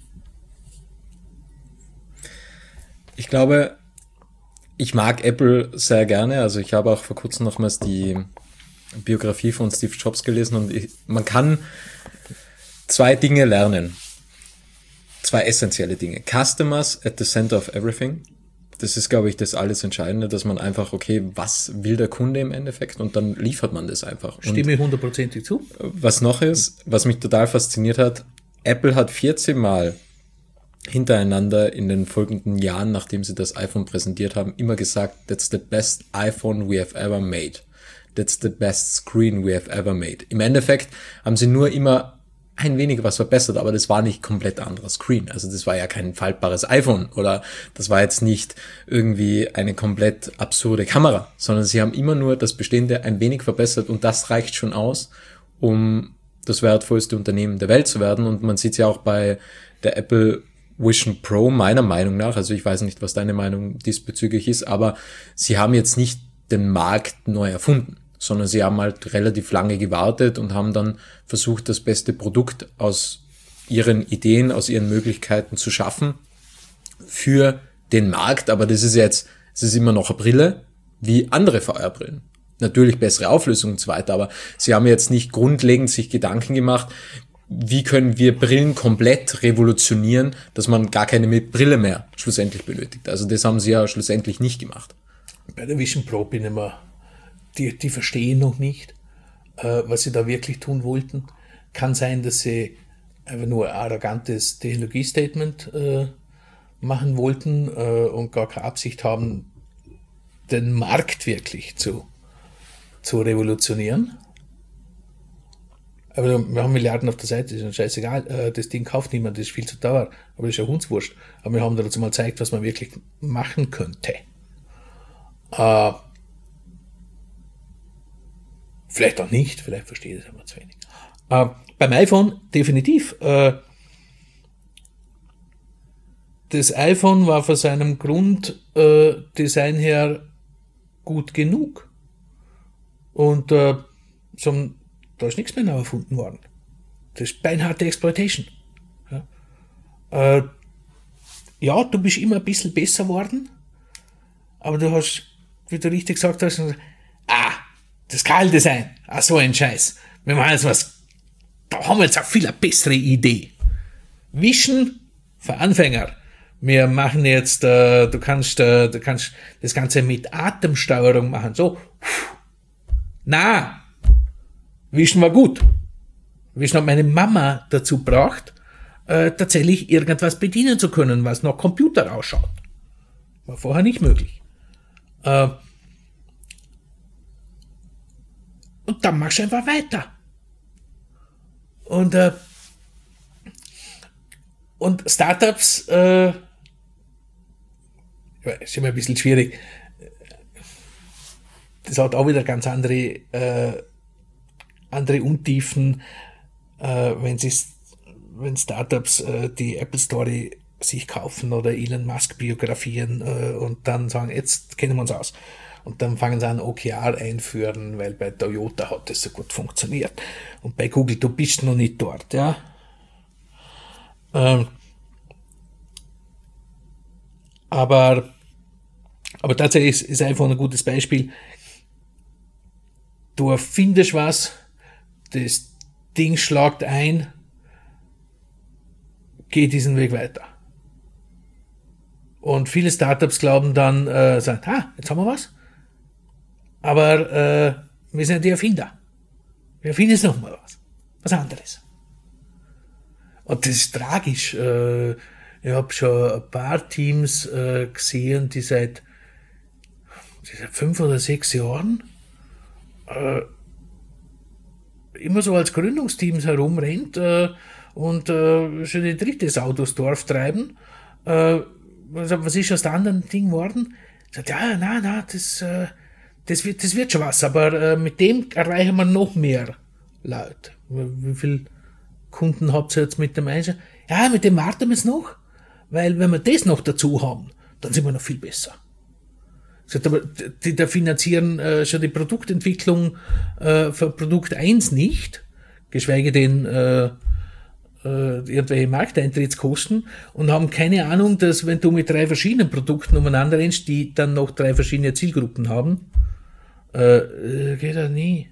Ich glaube, ich mag Apple sehr gerne. Also ich habe auch vor kurzem nochmals die Biografie von Steve Jobs gelesen und man kann 2 Dinge lernen. 2 essentielle Dinge. Customers at the center of everything. Das ist, glaube ich, das alles Entscheidende, dass man einfach, okay, was will der Kunde im Endeffekt? Und dann liefert man das einfach. Stimme 100% zu. Was noch ist, was mich total fasziniert hat, Apple hat 14 Mal hintereinander in den folgenden Jahren, nachdem sie das iPhone präsentiert haben, immer gesagt, that's the best iPhone we have ever made. That's the best screen we have ever made. Im Endeffekt haben sie nur immer ein wenig was verbessert, aber das war nicht komplett anderer Screen. Also das war ja kein faltbares iPhone oder das war jetzt nicht irgendwie eine komplett absurde Kamera, sondern sie haben immer nur das Bestehende ein wenig verbessert und das reicht schon aus, um das wertvollste Unternehmen der Welt zu werden. Und man sieht es ja auch bei der Apple Vision Pro, meiner Meinung nach, also ich weiß nicht, was deine Meinung diesbezüglich ist, aber sie haben jetzt nicht den Markt neu erfunden, sondern sie haben halt relativ lange gewartet und haben dann versucht, das beste Produkt aus ihren Ideen, aus ihren Möglichkeiten zu schaffen für den Markt. Aber das ist jetzt, es ist immer noch eine Brille wie andere VR-Brillen. Natürlich bessere Auflösung und so weiter, aber sie haben jetzt nicht grundlegend sich Gedanken gemacht, wie können wir Brillen komplett revolutionieren, dass man gar keine Brille mehr schlussendlich benötigt. Also das haben sie ja schlussendlich nicht gemacht. Bei der Vision Pro bin ich immer die verstehen noch nicht, was sie da wirklich tun wollten. Kann sein, dass sie einfach nur ein arrogantes Technologiestatement machen wollten und gar keine Absicht haben, den Markt wirklich zu revolutionieren. Aber wir haben Milliarden auf der Seite, ist uns scheißegal, das Ding kauft niemand, das ist viel zu teuer, aber das ist ja Hundswurscht. Aber wir haben dazu mal gezeigt, was man wirklich machen könnte. Vielleicht auch nicht, vielleicht verstehe ich das aber zu wenig. Beim iPhone definitiv. Das iPhone war von seinem Grunddesign her gut genug. Und da ist nichts mehr neu erfunden worden. Das ist beinharte Exploitation. Ja, du bist immer ein bisschen besser worden, aber du hast, wie du richtig gesagt hast, das KL-Design, so ein Scheiß. Wir machen jetzt was, da haben wir jetzt auch viel eine bessere Idee. Vision für Anfänger. Wir machen jetzt, du kannst das Ganze mit Atemsteuerung machen. So, Vision war gut. Vision hat meine Mama dazu gebracht, tatsächlich irgendwas bedienen zu können, was nach Computer ausschaut. War vorher nicht möglich. Und dann machst du einfach weiter. Und Startups ja, ist immer ein bisschen schwierig. Das hat auch wieder ganz andere Untiefen, wenn Startups die Apple Story sich kaufen oder Elon Musk biografieren und dann sagen, jetzt kennen wir uns aus. Und dann fangen sie an, OKR einführen, weil bei Toyota hat das so gut funktioniert. Und bei Google, du bist noch nicht dort, ja. Aber tatsächlich ist einfach ein gutes Beispiel. Du erfindest was, das Ding schlagt ein, geh diesen Weg weiter. Und viele Startups glauben dann, sagen, jetzt haben wir was, aber wir sind die Erfinder. Wir erfinden jetzt nochmal was anderes. Und das ist tragisch. Ich habe schon ein paar Teams gesehen, die seit 5 oder 6 Jahren immer so als Gründungsteams herumrennt und schon die dritte Sau durchs Dorf treiben. Was ist aus der anderen Ding geworden? Sagt, das wird schon was, aber mit dem erreichen wir noch mehr Leute. Wie viele Kunden habt ihr jetzt mit dem Einsatz? Ja, mit dem warten wir es noch, weil wenn wir das noch dazu haben, dann sind wir noch viel besser. Sagt, aber die da finanzieren schon die Produktentwicklung für Produkt 1 nicht, geschweige denn irgendwelche Markteintrittskosten und haben keine Ahnung, dass wenn du mit 3 verschiedenen Produkten umeinander rennst, die dann noch 3 verschiedene Zielgruppen haben, geht ja nie.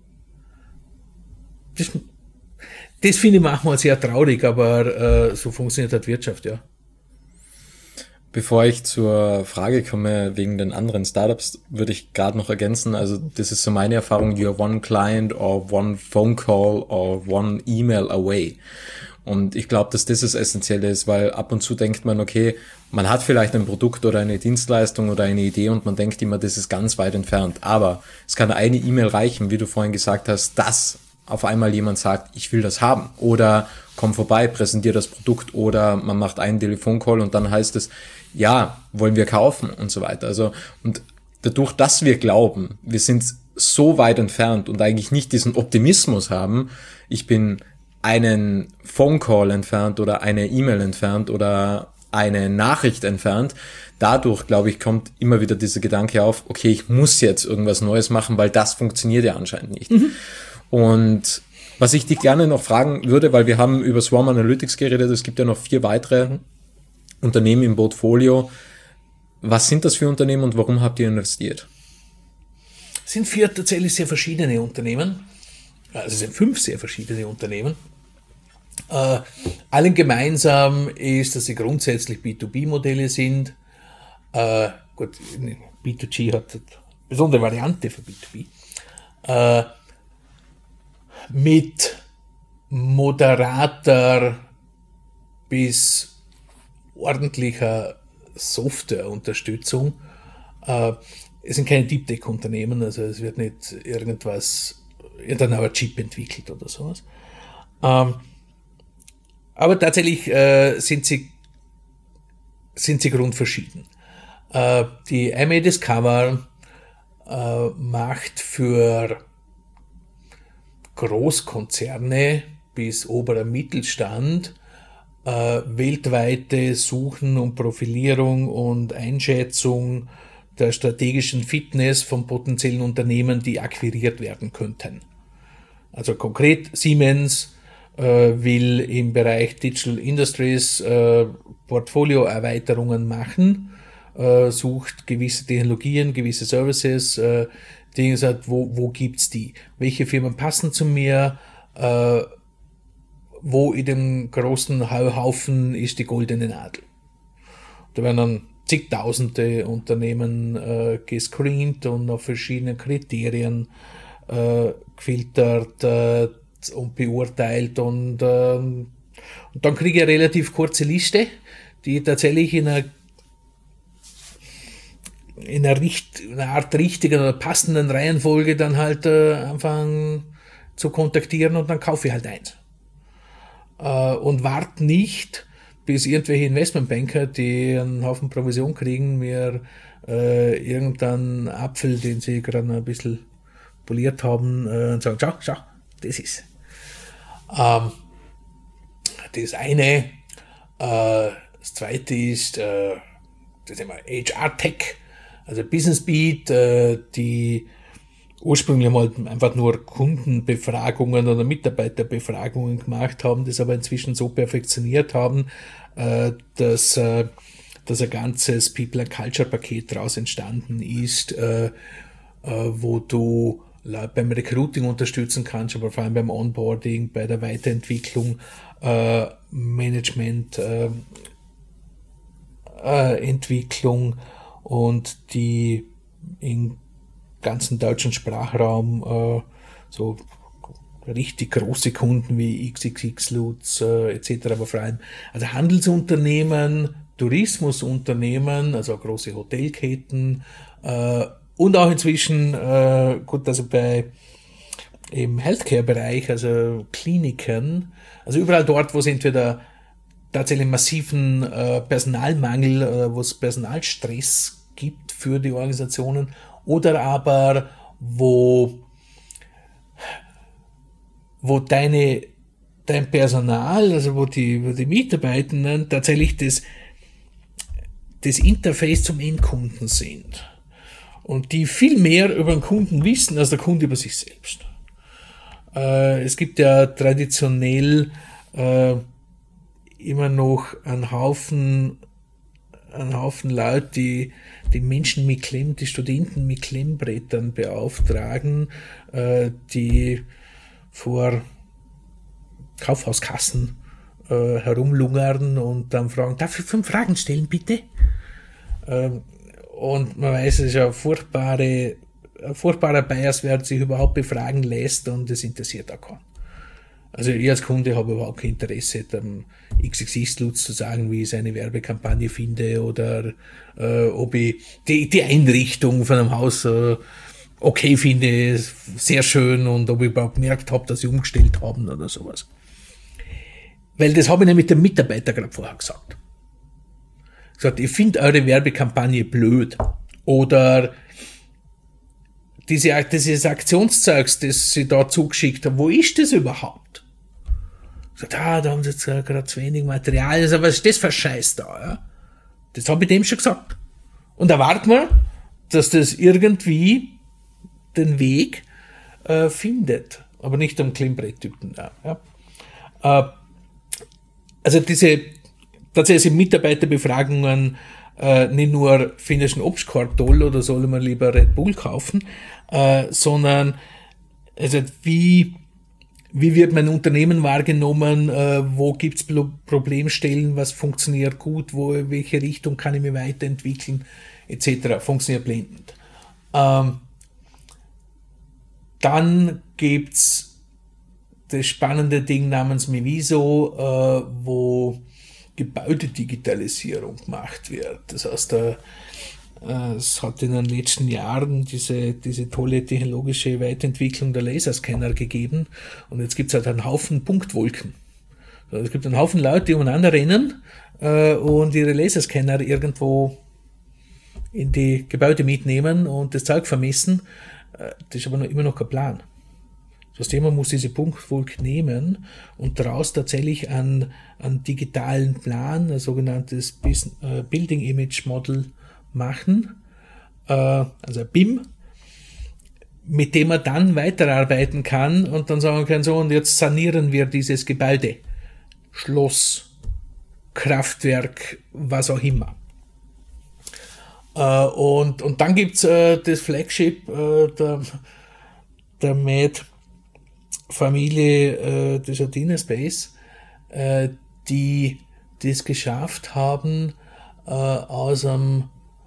Das finde ich manchmal sehr traurig, aber so funktioniert halt Wirtschaft, ja. Bevor ich zur Frage komme wegen den anderen Startups, würde ich gerade noch ergänzen, also das ist so meine Erfahrung, you're one client or one phone call or one email away. Und ich glaube, dass das Essentielle ist, weil ab und zu denkt man, okay, man hat vielleicht ein Produkt oder eine Dienstleistung oder eine Idee und man denkt immer, das ist ganz weit entfernt. Aber es kann eine E-Mail reichen, wie du vorhin gesagt hast, dass auf einmal jemand sagt, ich will das haben. Oder komm vorbei, präsentier das Produkt. Oder man macht einen Telefoncall und dann heißt es, ja, wollen wir kaufen und so weiter. Also, und dadurch, dass wir glauben, wir sind so weit entfernt und eigentlich nicht diesen Optimismus haben, ich bin einen Phone Call entfernt oder eine E-Mail entfernt oder eine Nachricht entfernt. Dadurch, glaube ich, kommt immer wieder dieser Gedanke auf, okay, ich muss jetzt irgendwas Neues machen, weil das funktioniert ja anscheinend nicht. Und was ich dich gerne noch fragen würde, weil wir haben über Swarm Analytics geredet, es gibt ja noch 4 weitere Unternehmen im Portfolio. Was sind das für Unternehmen und warum habt ihr investiert? Es sind 4 tatsächlich sehr verschiedene Unternehmen. Also es sind 5 sehr verschiedene Unternehmen. Allen gemeinsam ist, dass sie grundsätzlich B2B-Modelle sind. Gut, B2G hat eine besondere Variante für B2B. Mit moderater bis ordentlicher Softwareunterstützung. Es sind keine Deep Tech Unternehmen, also es wird nicht irgendein neuer Chip entwickelt oder sowas. Aber tatsächlich sind sie grundverschieden. Die IMA Discover macht für Großkonzerne bis oberer Mittelstand weltweite Suchen und Profilierung und Einschätzung der strategischen Fitness von potenziellen Unternehmen, die akquiriert werden könnten. Also konkret Siemens will im Bereich Digital Industries Portfolioerweiterungen machen, sucht gewisse Technologien, gewisse Services, die sagt, wo gibt's die? Welche Firmen passen zu mir? Wo in dem großen Haufen ist die goldene Nadel? Da werden dann zigtausende Unternehmen gescreent und nach verschiedenen Kriterien gefiltert und beurteilt und dann kriege ich eine relativ kurze Liste, die tatsächlich in einer Art richtigen oder passenden Reihenfolge dann halt anfangen zu kontaktieren und dann kaufe ich halt eins. Und warte nicht, bis irgendwelche Investmentbanker, die einen Haufen Provision kriegen, mir irgendeinen Apfel, den sie gerade noch ein bisschen poliert haben, und sagen, schau, das ist. Das eine. Das zweite ist das Thema HR-Tech, also Business Beat, die ursprünglich mal einfach nur Kundenbefragungen oder Mitarbeiterbefragungen gemacht haben, das aber inzwischen so perfektioniert haben, dass ein ganzes People and Culture Paket daraus entstanden ist, wo du beim Recruiting unterstützen kannst, aber vor allem beim Onboarding, bei der Weiterentwicklung, Management, Entwicklung und die im ganzen deutschen Sprachraum so richtig große Kunden wie XXX Lutz etc., aber vor allem also Handelsunternehmen, Tourismusunternehmen, also große Hotelketten und auch inzwischen gut, also im Healthcare-Bereich, also Kliniken, also überall dort, wo es entweder tatsächlich massiven Personalmangel, wo es Personalstress gibt für die Organisationen oder aber wo dein Personal, also wo die Mitarbeitenden tatsächlich das Interface zum Endkunden sind und die viel mehr über den Kunden wissen als der Kunde über sich selbst. Es gibt ja traditionell immer noch einen Haufen Leute, die Menschen mit die Studenten mit Klemmbrettern beauftragen, die vor Kaufhauskassen herumlungern und dann fragen, darf ich 5 Fragen stellen, bitte? Und man weiß, es ist ein furchtbarer Bias, wer sich überhaupt befragen lässt und das interessiert auch keinen. Also ich als Kunde habe überhaupt kein Interesse, dem XXX-Lutz zu sagen, wie ich seine Werbekampagne finde oder ob ich die Einrichtung von einem Haus okay finde, sehr schön und ob ich überhaupt gemerkt habe, dass sie umgestellt haben oder sowas. Weil das habe ich nämlich dem Mitarbeiter gerade vorher gesagt. Gesagt, ich finde eure Werbekampagne blöd oder dieses Aktionszeugs, das sie da zugeschickt haben, wo ist das überhaupt? Sagt, da haben sie jetzt gerade zu wenig Material, also was ist das für Scheiß da? Ja? Das habe ich dem schon gesagt. Und erwarten wir, dass das irgendwie den Weg findet, aber nicht am Klemmbretttypen da. Ja? Also diese tatsächlich Mitarbeiterbefragungen, nicht nur findest du einen Obstkorb toll oder soll man lieber Red Bull kaufen, sondern also wie wird mein Unternehmen wahrgenommen, wo gibt's Problemstellen, was funktioniert gut, welche Richtung kann ich mich weiterentwickeln, etc. Funktioniert blendend. Dann gibt's das spannende Ding namens Meviso, wo Gebäudedigitalisierung gemacht wird. Das heißt, es hat in den letzten Jahren diese tolle technologische Weiterentwicklung der Laserscanner gegeben und jetzt gibt es halt einen Haufen Punktwolken. Also es gibt einen Haufen Leute, die umeinander rennen und ihre Laserscanner irgendwo in die Gebäude mitnehmen und das Zeug vermessen. Das ist aber immer noch kein Plan. Das Thema muss diese Punktwolke nehmen und daraus tatsächlich einen digitalen Plan, ein sogenanntes Building Image Model machen, also ein BIM, mit dem man dann weiterarbeiten kann und dann sagen kann, so, und jetzt sanieren wir dieses Gebäude, Schloss, Kraftwerk, was auch immer. Und dann gibt's das Flagship der Med-Familie des Athena Space, die es geschafft haben, aus einem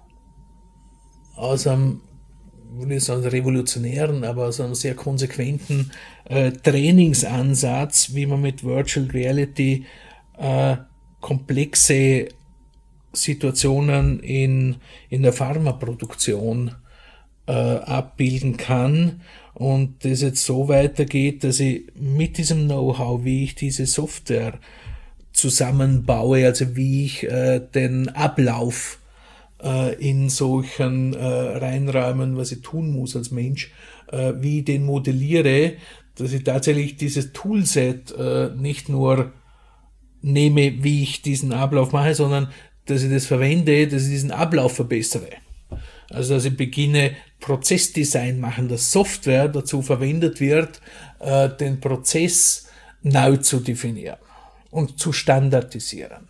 würde ich sagen, revolutionären, aber aus einem sehr konsequenten Trainingsansatz, wie man mit Virtual Reality komplexe Situationen in der Pharmaproduktion abbilden kann und das jetzt so weitergeht, dass ich mit diesem Know-how, wie ich diese Software zusammenbaue, also wie ich den Ablauf in solchen Reinräumen, was ich tun muss als Mensch, wie ich den modelliere, dass ich tatsächlich dieses Toolset nicht nur nehme, wie ich diesen Ablauf mache, sondern dass ich das verwende, dass ich diesen Ablauf verbessere. Also dass ich beginne, Prozessdesign machen, dass Software dazu verwendet wird, den Prozess neu zu definieren und zu standardisieren.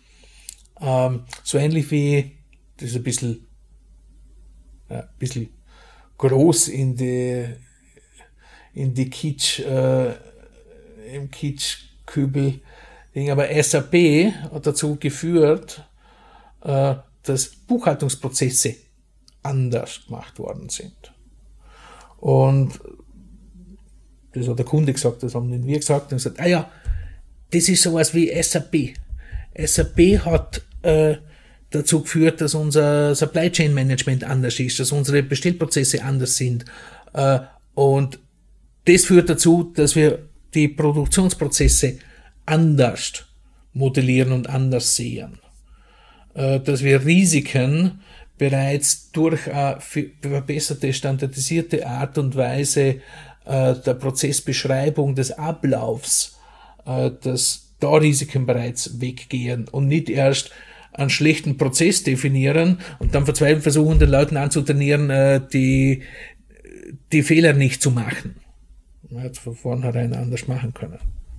So ähnlich wie, das ist ein bisschen groß in die Kitsch, im Kitschkübel, aber SAP hat dazu geführt, dass Buchhaltungsprozesse anders gemacht worden sind. Und das hat der Kunde gesagt, das haben wir gesagt, und gesagt, das ist sowas wie SAP. SAP hat dazu geführt, dass unser Supply Chain Management anders ist, dass unsere Bestellprozesse anders sind. Und das führt dazu, dass wir die Produktionsprozesse anders modellieren und anders sehen. Dass wir Risiken bereits durch eine verbesserte, standardisierte Art und Weise der Prozessbeschreibung des Ablaufs, dass da Risiken bereits weggehen und nicht erst einen schlechten Prozess definieren und dann verzweifelt versuchen, den Leuten anzutrainieren, die Fehler nicht zu machen. Man hätte es von vornherein anders machen können.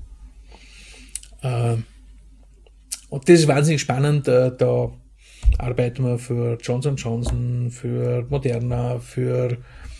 Und das ist wahnsinnig spannend. Da arbeiten wir für Johnson & Johnson, für Moderna, für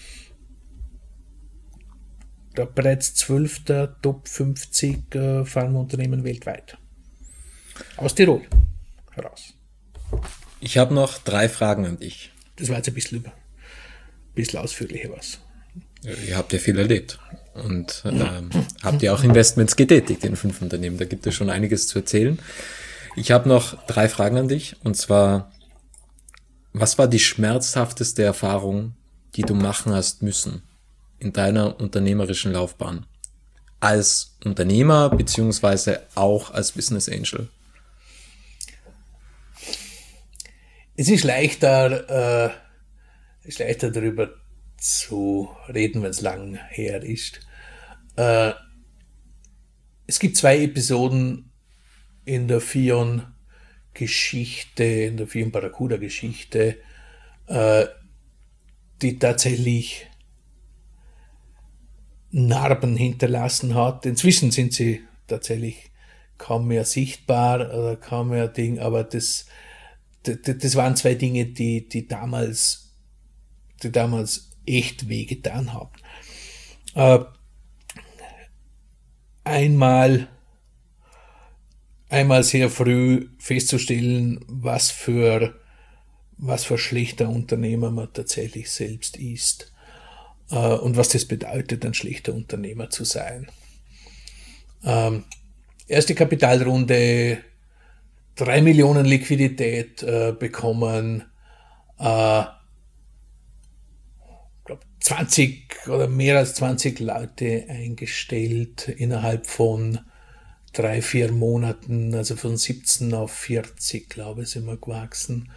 bereits 12 der Top 50 Pharmaunternehmen weltweit. Aus Tirol heraus. Ich habe noch 3 Fragen an dich. Das war jetzt ein bisschen ausführlicher was. Ihr habt ja viel erlebt und habt ja auch Investments getätigt in 5 Unternehmen. Da gibt es schon einiges zu erzählen. Ich habe noch 3 Fragen an dich, und zwar, was war die schmerzhafteste Erfahrung, die du machen hast müssen in deiner unternehmerischen Laufbahn? Als Unternehmer beziehungsweise auch als Business Angel? Es ist leichter darüber zu reden, wenn es lang her ist. Es gibt 2 Episoden in der Fion-Geschichte, in der Fion-Barracuda-Geschichte, die tatsächlich Narben hinterlassen hat. Inzwischen sind sie tatsächlich kaum mehr sichtbar oder kaum mehr Ding, aber das waren 2 Dinge, die damals echt wehgetan haben. Einmal sehr früh festzustellen, was für schlechter Unternehmer man tatsächlich selbst ist und was das bedeutet, ein schlechter Unternehmer zu sein. Erste Kapitalrunde, 3 Millionen Liquidität bekommen, 20 oder mehr als 20 Leute eingestellt innerhalb von 3-4 Monaten, also von 17 auf 40, glaube ich, sind wir gewachsen.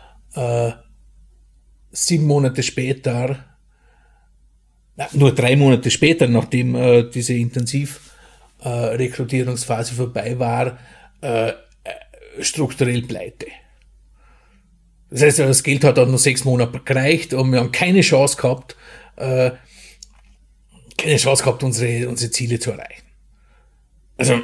7 Monate später, nur 3 Monate später, nachdem diese Intensivrekrutierungsphase vorbei war, strukturell pleite. Das heißt, das Geld hat auch nur 6 Monate gereicht und wir haben keine Chance gehabt, unsere Ziele zu erreichen. Also,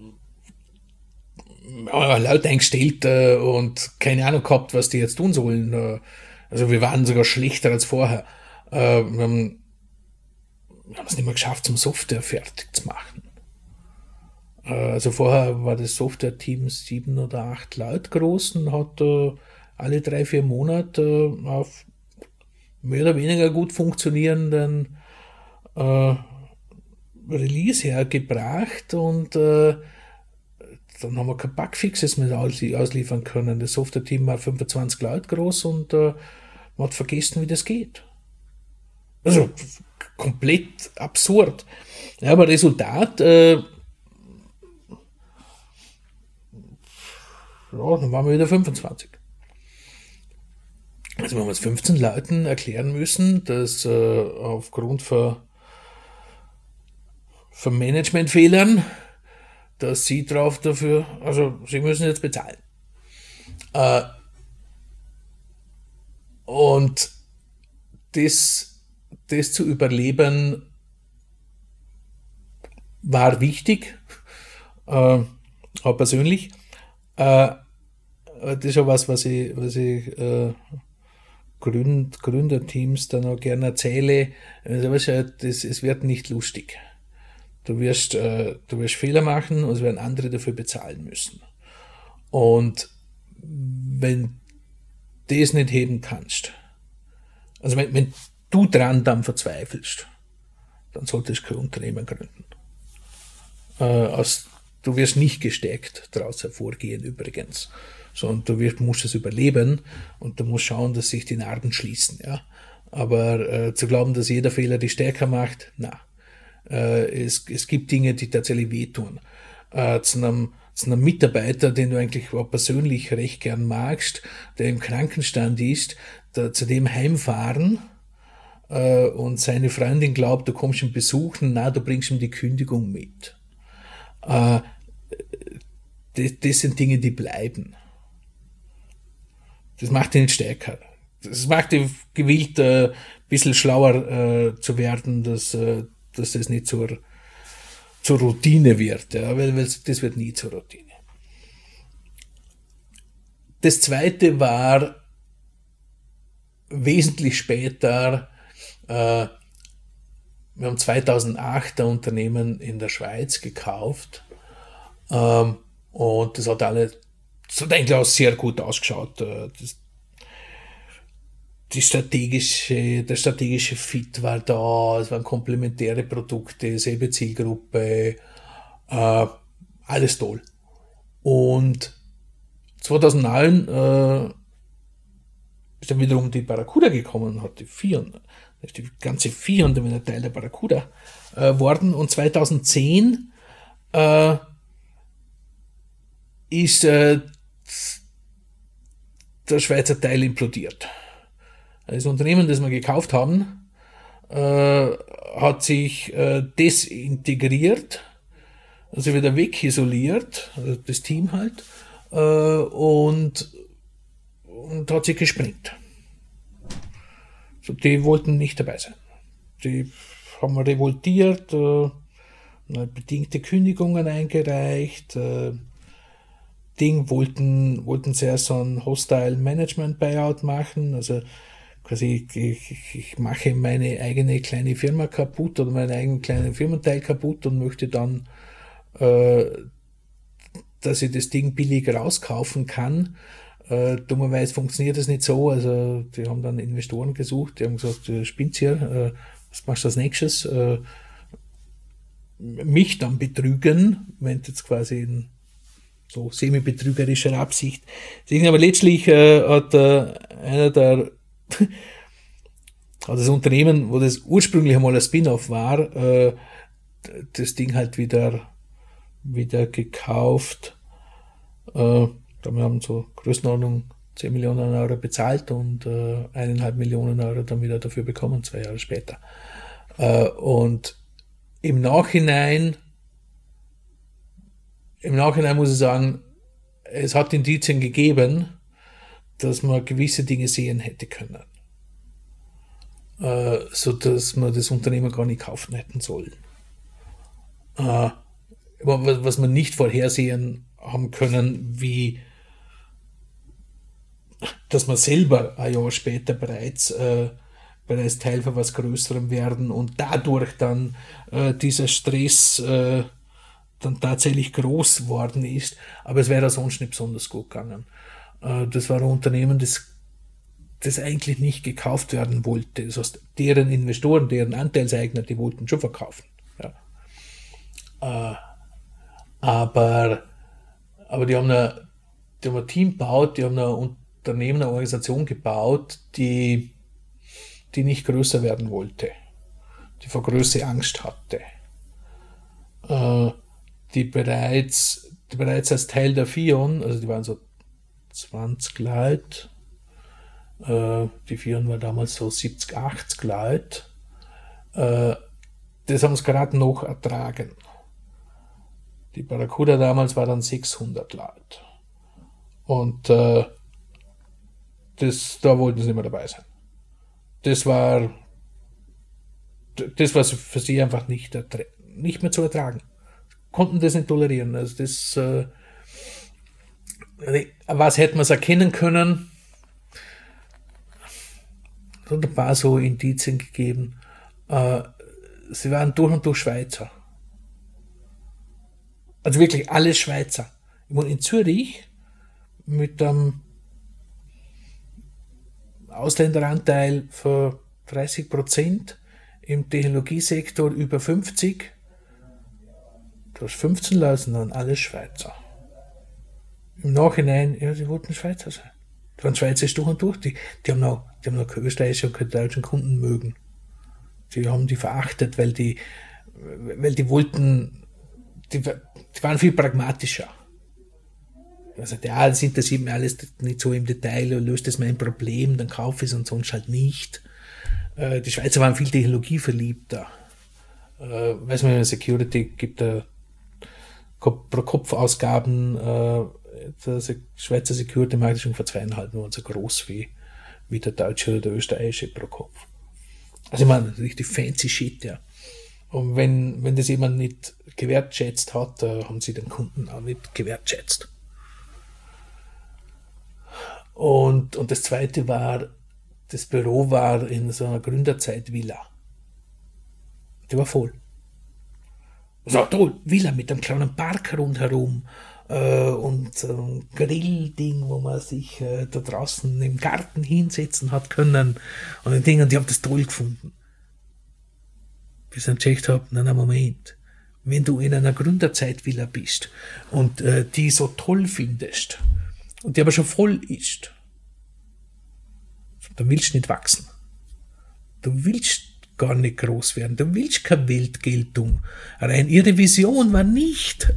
wir haben Leute eingestellt und keine Ahnung gehabt, was die jetzt tun sollen. Also wir waren sogar schlechter als vorher. Wir haben es nicht mehr geschafft, zum Software fertig zu machen. Also vorher war das Software-Team 7 oder 8 Leute groß und hat alle 3-4 Monate auf mehr oder weniger gut funktionierenden Release hergebracht und dann haben wir keine Bugfixes mehr ausliefern können. Das Software-Team war 25 Leute groß und man hat vergessen, wie das geht. Also komplett absurd. Ja, aber Resultat, dann waren wir wieder 25. Also wir haben uns 15 Leuten erklären müssen, dass aufgrund von Managementfehlern, dass sie sie müssen jetzt bezahlen. Und das zu überleben war wichtig, auch persönlich. Das ist ja was ich Gründerteams dann auch gerne erzähle. Also, es wird nicht lustig. Du wirst Fehler machen und es werden andere dafür bezahlen müssen. Und wenn du das nicht heben kannst, also wenn du dran dann verzweifelst, dann solltest du kein Unternehmen gründen. Du wirst nicht gestärkt daraus hervorgehen übrigens, sondern musst es überleben und du musst schauen, dass sich die Narben schließen. Ja? Aber zu glauben, dass jeder Fehler dich stärker macht, es gibt Dinge, die tatsächlich wehtun. Zu einem Mitarbeiter, den du eigentlich auch persönlich recht gern magst, der im Krankenstand ist, zu dem heimfahren und seine Freundin glaubt, du kommst ihn besuchen, du bringst ihm die Kündigung mit. Das sind Dinge, die bleiben. Das macht ihn nicht stärker. Das macht ihn gewillt, ein bisschen schlauer zu werden, dass das nicht zur Routine wird, ja, weil das wird nie zur Routine. Das zweite war wesentlich später, wir haben 2008 ein Unternehmen in der Schweiz gekauft, und das hat eigentlich auch sehr gut ausgeschaut. Der strategische Fit war da, es waren komplementäre Produkte, selbe Zielgruppe, alles toll. Und 2009 ist dann wiederum die Barracuda gekommen und hat die ganze Vier und dann wieder Teil der Barracuda worden. Und 2010 ist der Schweizer Teil implodiert. Das Unternehmen, das wir gekauft haben, hat sich desintegriert, also wieder wegisoliert, also das Team halt, und hat sich gesprengt. So, die wollten nicht dabei sein. Die haben revoltiert, bedingte Kündigungen eingereicht, wollten zuerst so ein Hostile Management Buyout machen, also quasi ich mache meine eigene kleine Firma kaputt oder meinen eigenen kleinen Firmenteil kaputt und möchte dann, dass ich das Ding billig rauskaufen kann. Dummerweise funktioniert das nicht so, also die haben dann Investoren gesucht, die haben gesagt, du spinnst hier, was machst du als nächstes? Mich dann betrügen, wenn jetzt quasi in so semi-betrügerischer Absicht. Aber letztlich hat hat das Unternehmen, wo das ursprünglich einmal ein Spin-off war, das Ding halt wieder gekauft. Wir haben so Größenordnung 10 Millionen Euro bezahlt und 1,5 Millionen Euro dann wieder dafür bekommen, 2 Jahre später. Und im Nachhinein muss ich sagen, es hat Indizien gegeben, dass man gewisse Dinge sehen hätte können. So dass man das Unternehmen gar nicht kaufen hätten sollen. Was man nicht vorhersehen haben können, wie dass man selber ein Jahr später bereits Teil von was Größerem werden und dadurch dann dieser Stress dann tatsächlich groß worden ist, aber es wäre sonst nicht besonders gut gegangen. Das war ein Unternehmen, das eigentlich nicht gekauft werden wollte. Das heißt, deren Investoren, deren Anteilseigner, die wollten schon verkaufen. Ja. Aber die haben ein Team gebaut, die haben ein Unternehmen, eine Organisation gebaut, die nicht größer werden wollte, die vor Größe Angst hatte, die bereits als Teil der Fion, also die waren so 20 Leute. Die Firmen war damals so 70, 80 Leute. Das haben sie gerade noch ertragen. Die Barracuda damals war dann 600 Leute. Und da wollten sie nicht mehr dabei sein. Das war für sie einfach nicht mehr zu ertragen. Konnten das nicht tolerieren. Also was hätte man es erkennen können? Es hat ein paar so Indizien gegeben. Sie waren durch und durch Schweizer. Also wirklich alles Schweizer. Ich wohne in Zürich mit einem Ausländeranteil von 30%, im Technologiesektor über 50%. Du hast 15 Leute, dann alles Schweizer. Im Nachhinein, ja, sie wollten Schweizer sein. Die waren Schweizerisch durch und durch. Die haben noch keine österreichischen und keine deutschen Kunden mögen. Die haben die verachtet, weil die wollten, die waren viel pragmatischer. Also, ja, das interessiert mir alles nicht so im Detail, löst das mein Problem, dann kaufe ich es und sonst halt nicht. Die Schweizer waren viel technologieverliebter. Weiß man, in der Security gibt Pro-Kopf-Ausgaben, der Schweizer Security-Markt ist ungefähr 2,5 Mal so groß wie der deutsche oder der österreichische pro Kopf. Also ich meine, richtig fancy Shit, ja. Und wenn das jemand nicht gewertschätzt hat, haben sie den Kunden auch nicht gewertschätzt. Und das zweite war, das Büro war in so einer Gründerzeit-Villa. Die war voll. So, toll, Villa mit einem kleinen Park rundherum und so ein Grillding, wo man sich da draußen im Garten hinsetzen hat können und ein Ding, und ich habe das toll gefunden. Bis ich dann gecheckt habe, nein, Moment, wenn du in einer Gründerzeit-Villa bist und die so toll findest und die aber schon voll ist, dann willst du nicht wachsen. Du willst gar nicht groß werden. Du willst keine Weltgeltung. Rein ihre Vision war nicht,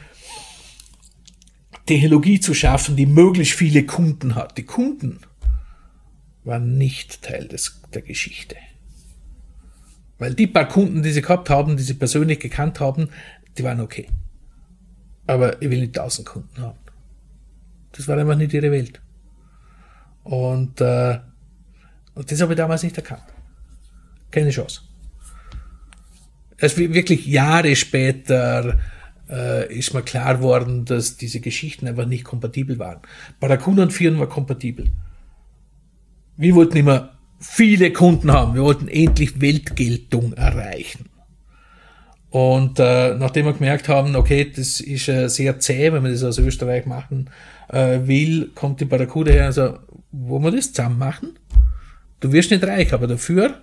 Technologie zu schaffen, die möglichst viele Kunden hat. Die Kunden waren nicht Teil der Geschichte. Weil die paar Kunden, die sie gehabt haben, die sie persönlich gekannt haben, die waren okay. Aber ich will nicht 1000 Kunden haben. Das war einfach nicht ihre Welt. Und das habe ich damals nicht erkannt. Keine Chance. Erst wirklich Jahre später ist mir klar geworden, dass diese Geschichten einfach nicht kompatibel waren. Barracuda und Firmen war kompatibel. Wir wollten immer viele Kunden haben. Wir wollten endlich Weltgeltung erreichen. Und nachdem wir gemerkt haben, okay, das ist sehr zäh, wenn man das aus Österreich machen will, kommt die Barracuda her und sagt, wollen wir das zusammen machen? Du wirst nicht reich, aber dafür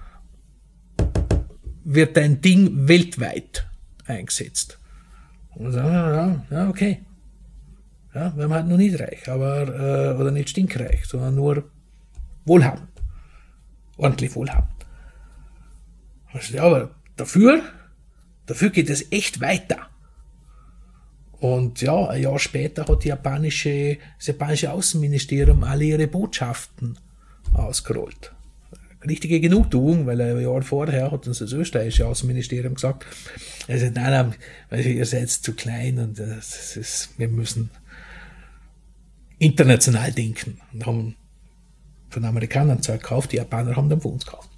wird dein Ding weltweit eingesetzt. Und sagen, ja, okay. Ja, wir haben halt noch nicht reich, aber, oder nicht stinkreich, sondern nur wohlhabend. Ordentlich wohlhabend. Also, ja, aber dafür geht es echt weiter. Und ja, ein Jahr später hat das japanische Außenministerium alle ihre Botschaften ausgerollt. Richtige Genugtuung, weil ein Jahr vorher hat uns das österreichische Außenministerium gesagt, also nein, weil ihr seid zu klein und wir müssen international denken. Und haben von den Amerikanern Zeug gekauft, die Japaner haben dann von uns gekauft.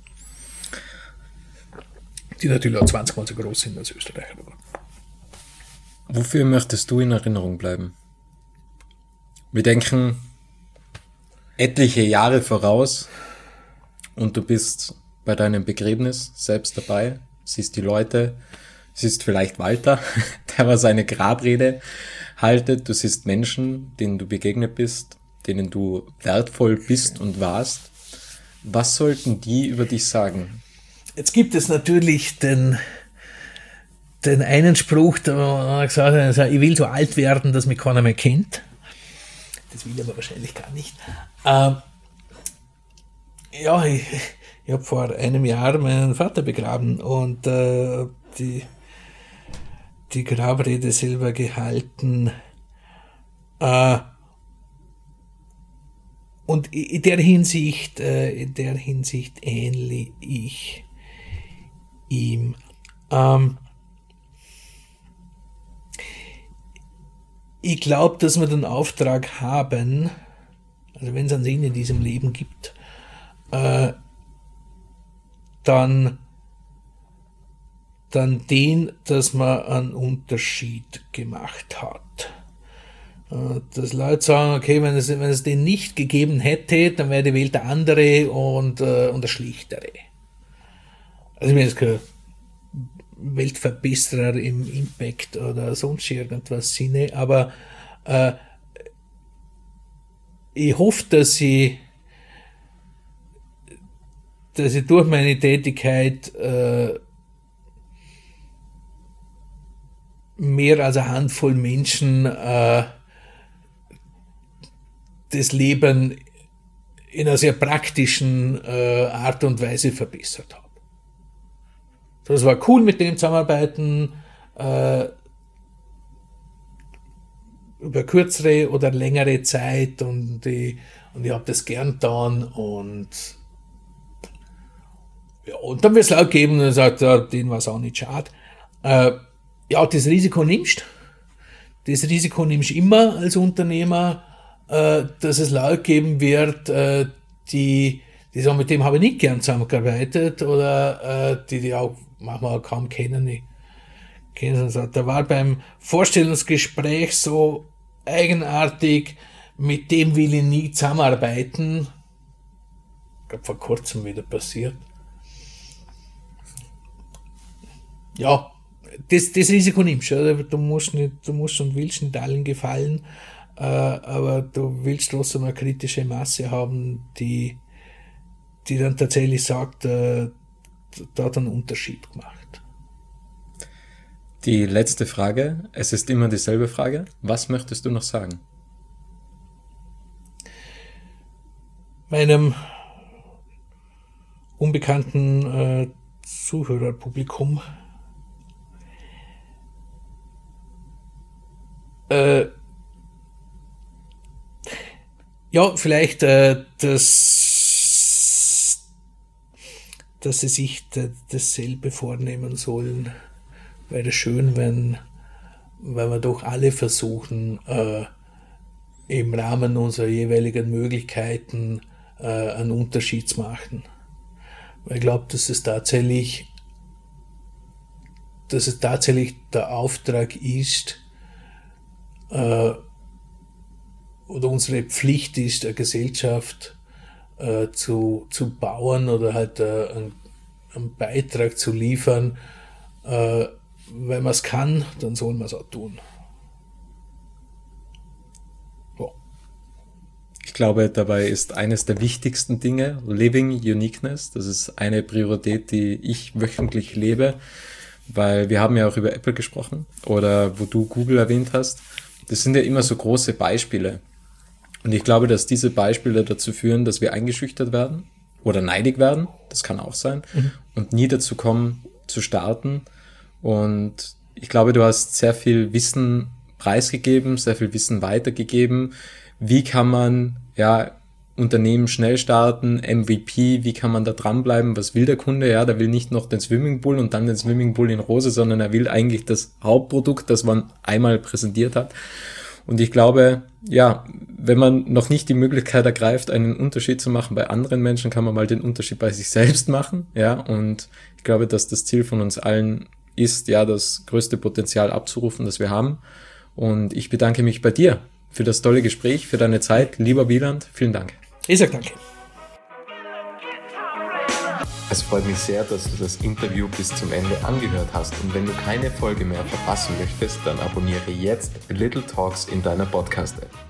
Die natürlich auch 20 Mal so groß sind als Österreicher. Wofür möchtest du in Erinnerung bleiben? Wir denken etliche Jahre voraus und du bist bei deinem Begräbnis selbst dabei, siehst die Leute, siehst vielleicht Walter, der was seine Grabrede haltet, du siehst Menschen, denen du begegnet bist, denen du wertvoll bist und warst. Was sollten die über dich sagen? Jetzt gibt es natürlich den einen Spruch, da man gesagt hat, ich will so alt werden, dass mich keiner mehr kennt. Das will ich aber wahrscheinlich gar nicht. Ja, ich habe vor einem Jahr meinen Vater begraben und die Grabrede selber gehalten. Und in der Hinsicht ähnle ich ihm. Ich glaube, dass wir den Auftrag haben, also wenn es einen Sinn in diesem Leben gibt, dann den, dass man einen Unterschied gemacht hat. Dass Leute sagen, okay, wenn es den nicht gegeben hätte, dann wäre die Welt eine andere und eine schlechtere. Also ich bin jetzt kein Weltverbesserer im Impact oder sonst irgendwas Sinne, aber ich hoffe, dass ich durch meine Tätigkeit mehr als eine Handvoll Menschen das Leben in einer sehr praktischen Art und Weise verbessert habe. Das war cool, mit dem zusammenarbeiten, über kürzere oder längere Zeit, und ich habe das gern getan, und dann wird es laut geben und sagt, denen war es auch nicht schade. Das Risiko nimmst. Das Risiko nimmst immer als Unternehmer, dass es Leute geben wird, die sagen, mit dem habe ich nicht gern zusammengearbeitet, oder die auch manchmal kaum kennen. Der war beim Vorstellungsgespräch so eigenartig, mit dem will ich nie zusammenarbeiten. Ich glaube, vor kurzem wieder passiert. Ja, das Risiko nimmst du. Du musst und willst nicht allen gefallen, aber du willst trotzdem eine kritische Masse haben, die dann tatsächlich sagt, da hat einen Unterschied gemacht. Die letzte Frage, es ist immer dieselbe Frage. Was möchtest du noch sagen? Meinem unbekannten Zuhörerpublikum vielleicht, dass sie sich dasselbe vornehmen sollen. Wäre schön, wenn wir doch alle versuchen, im Rahmen unserer jeweiligen Möglichkeiten einen Unterschied zu machen. Weil ich glaube, dass es tatsächlich der Auftrag ist, oder unsere Pflicht ist, eine Gesellschaft zu bauen, oder halt einen Beitrag zu liefern. Wenn man es kann, dann soll man es auch tun. Ja. Ich glaube, dabei ist eines der wichtigsten Dinge Living Uniqueness. Das ist eine Priorität, die ich wöchentlich lebe, weil wir haben ja auch über Apple gesprochen oder wo du Google erwähnt hast. Das sind ja immer so große Beispiele. Und ich glaube, dass diese Beispiele dazu führen, dass wir eingeschüchtert werden oder neidig werden. Das kann auch sein. Und nie dazu kommen, zu starten. Und ich glaube, du hast sehr viel Wissen preisgegeben, sehr viel Wissen weitergegeben. Wie kann man Unternehmen schnell starten, MVP, wie kann man da dranbleiben, was will der Kunde? Ja, der will nicht noch den Swimmingpool und dann den Swimmingpool in Rose, sondern er will eigentlich das Hauptprodukt, das man einmal präsentiert hat. Und ich glaube, wenn man noch nicht die Möglichkeit ergreift, einen Unterschied zu machen bei anderen Menschen, kann man mal den Unterschied bei sich selbst machen. Ja, und ich glaube, dass das Ziel von uns allen ist, das größte Potenzial abzurufen, das wir haben. Und ich bedanke mich bei dir für das tolle Gespräch, für deine Zeit. Lieber Wieland, vielen Dank. Ich sage danke. Es freut mich sehr, dass du das Interview bis zum Ende angehört hast. Und wenn du keine Folge mehr verpassen möchtest, dann abonniere jetzt Little Talks in deiner Podcast-App.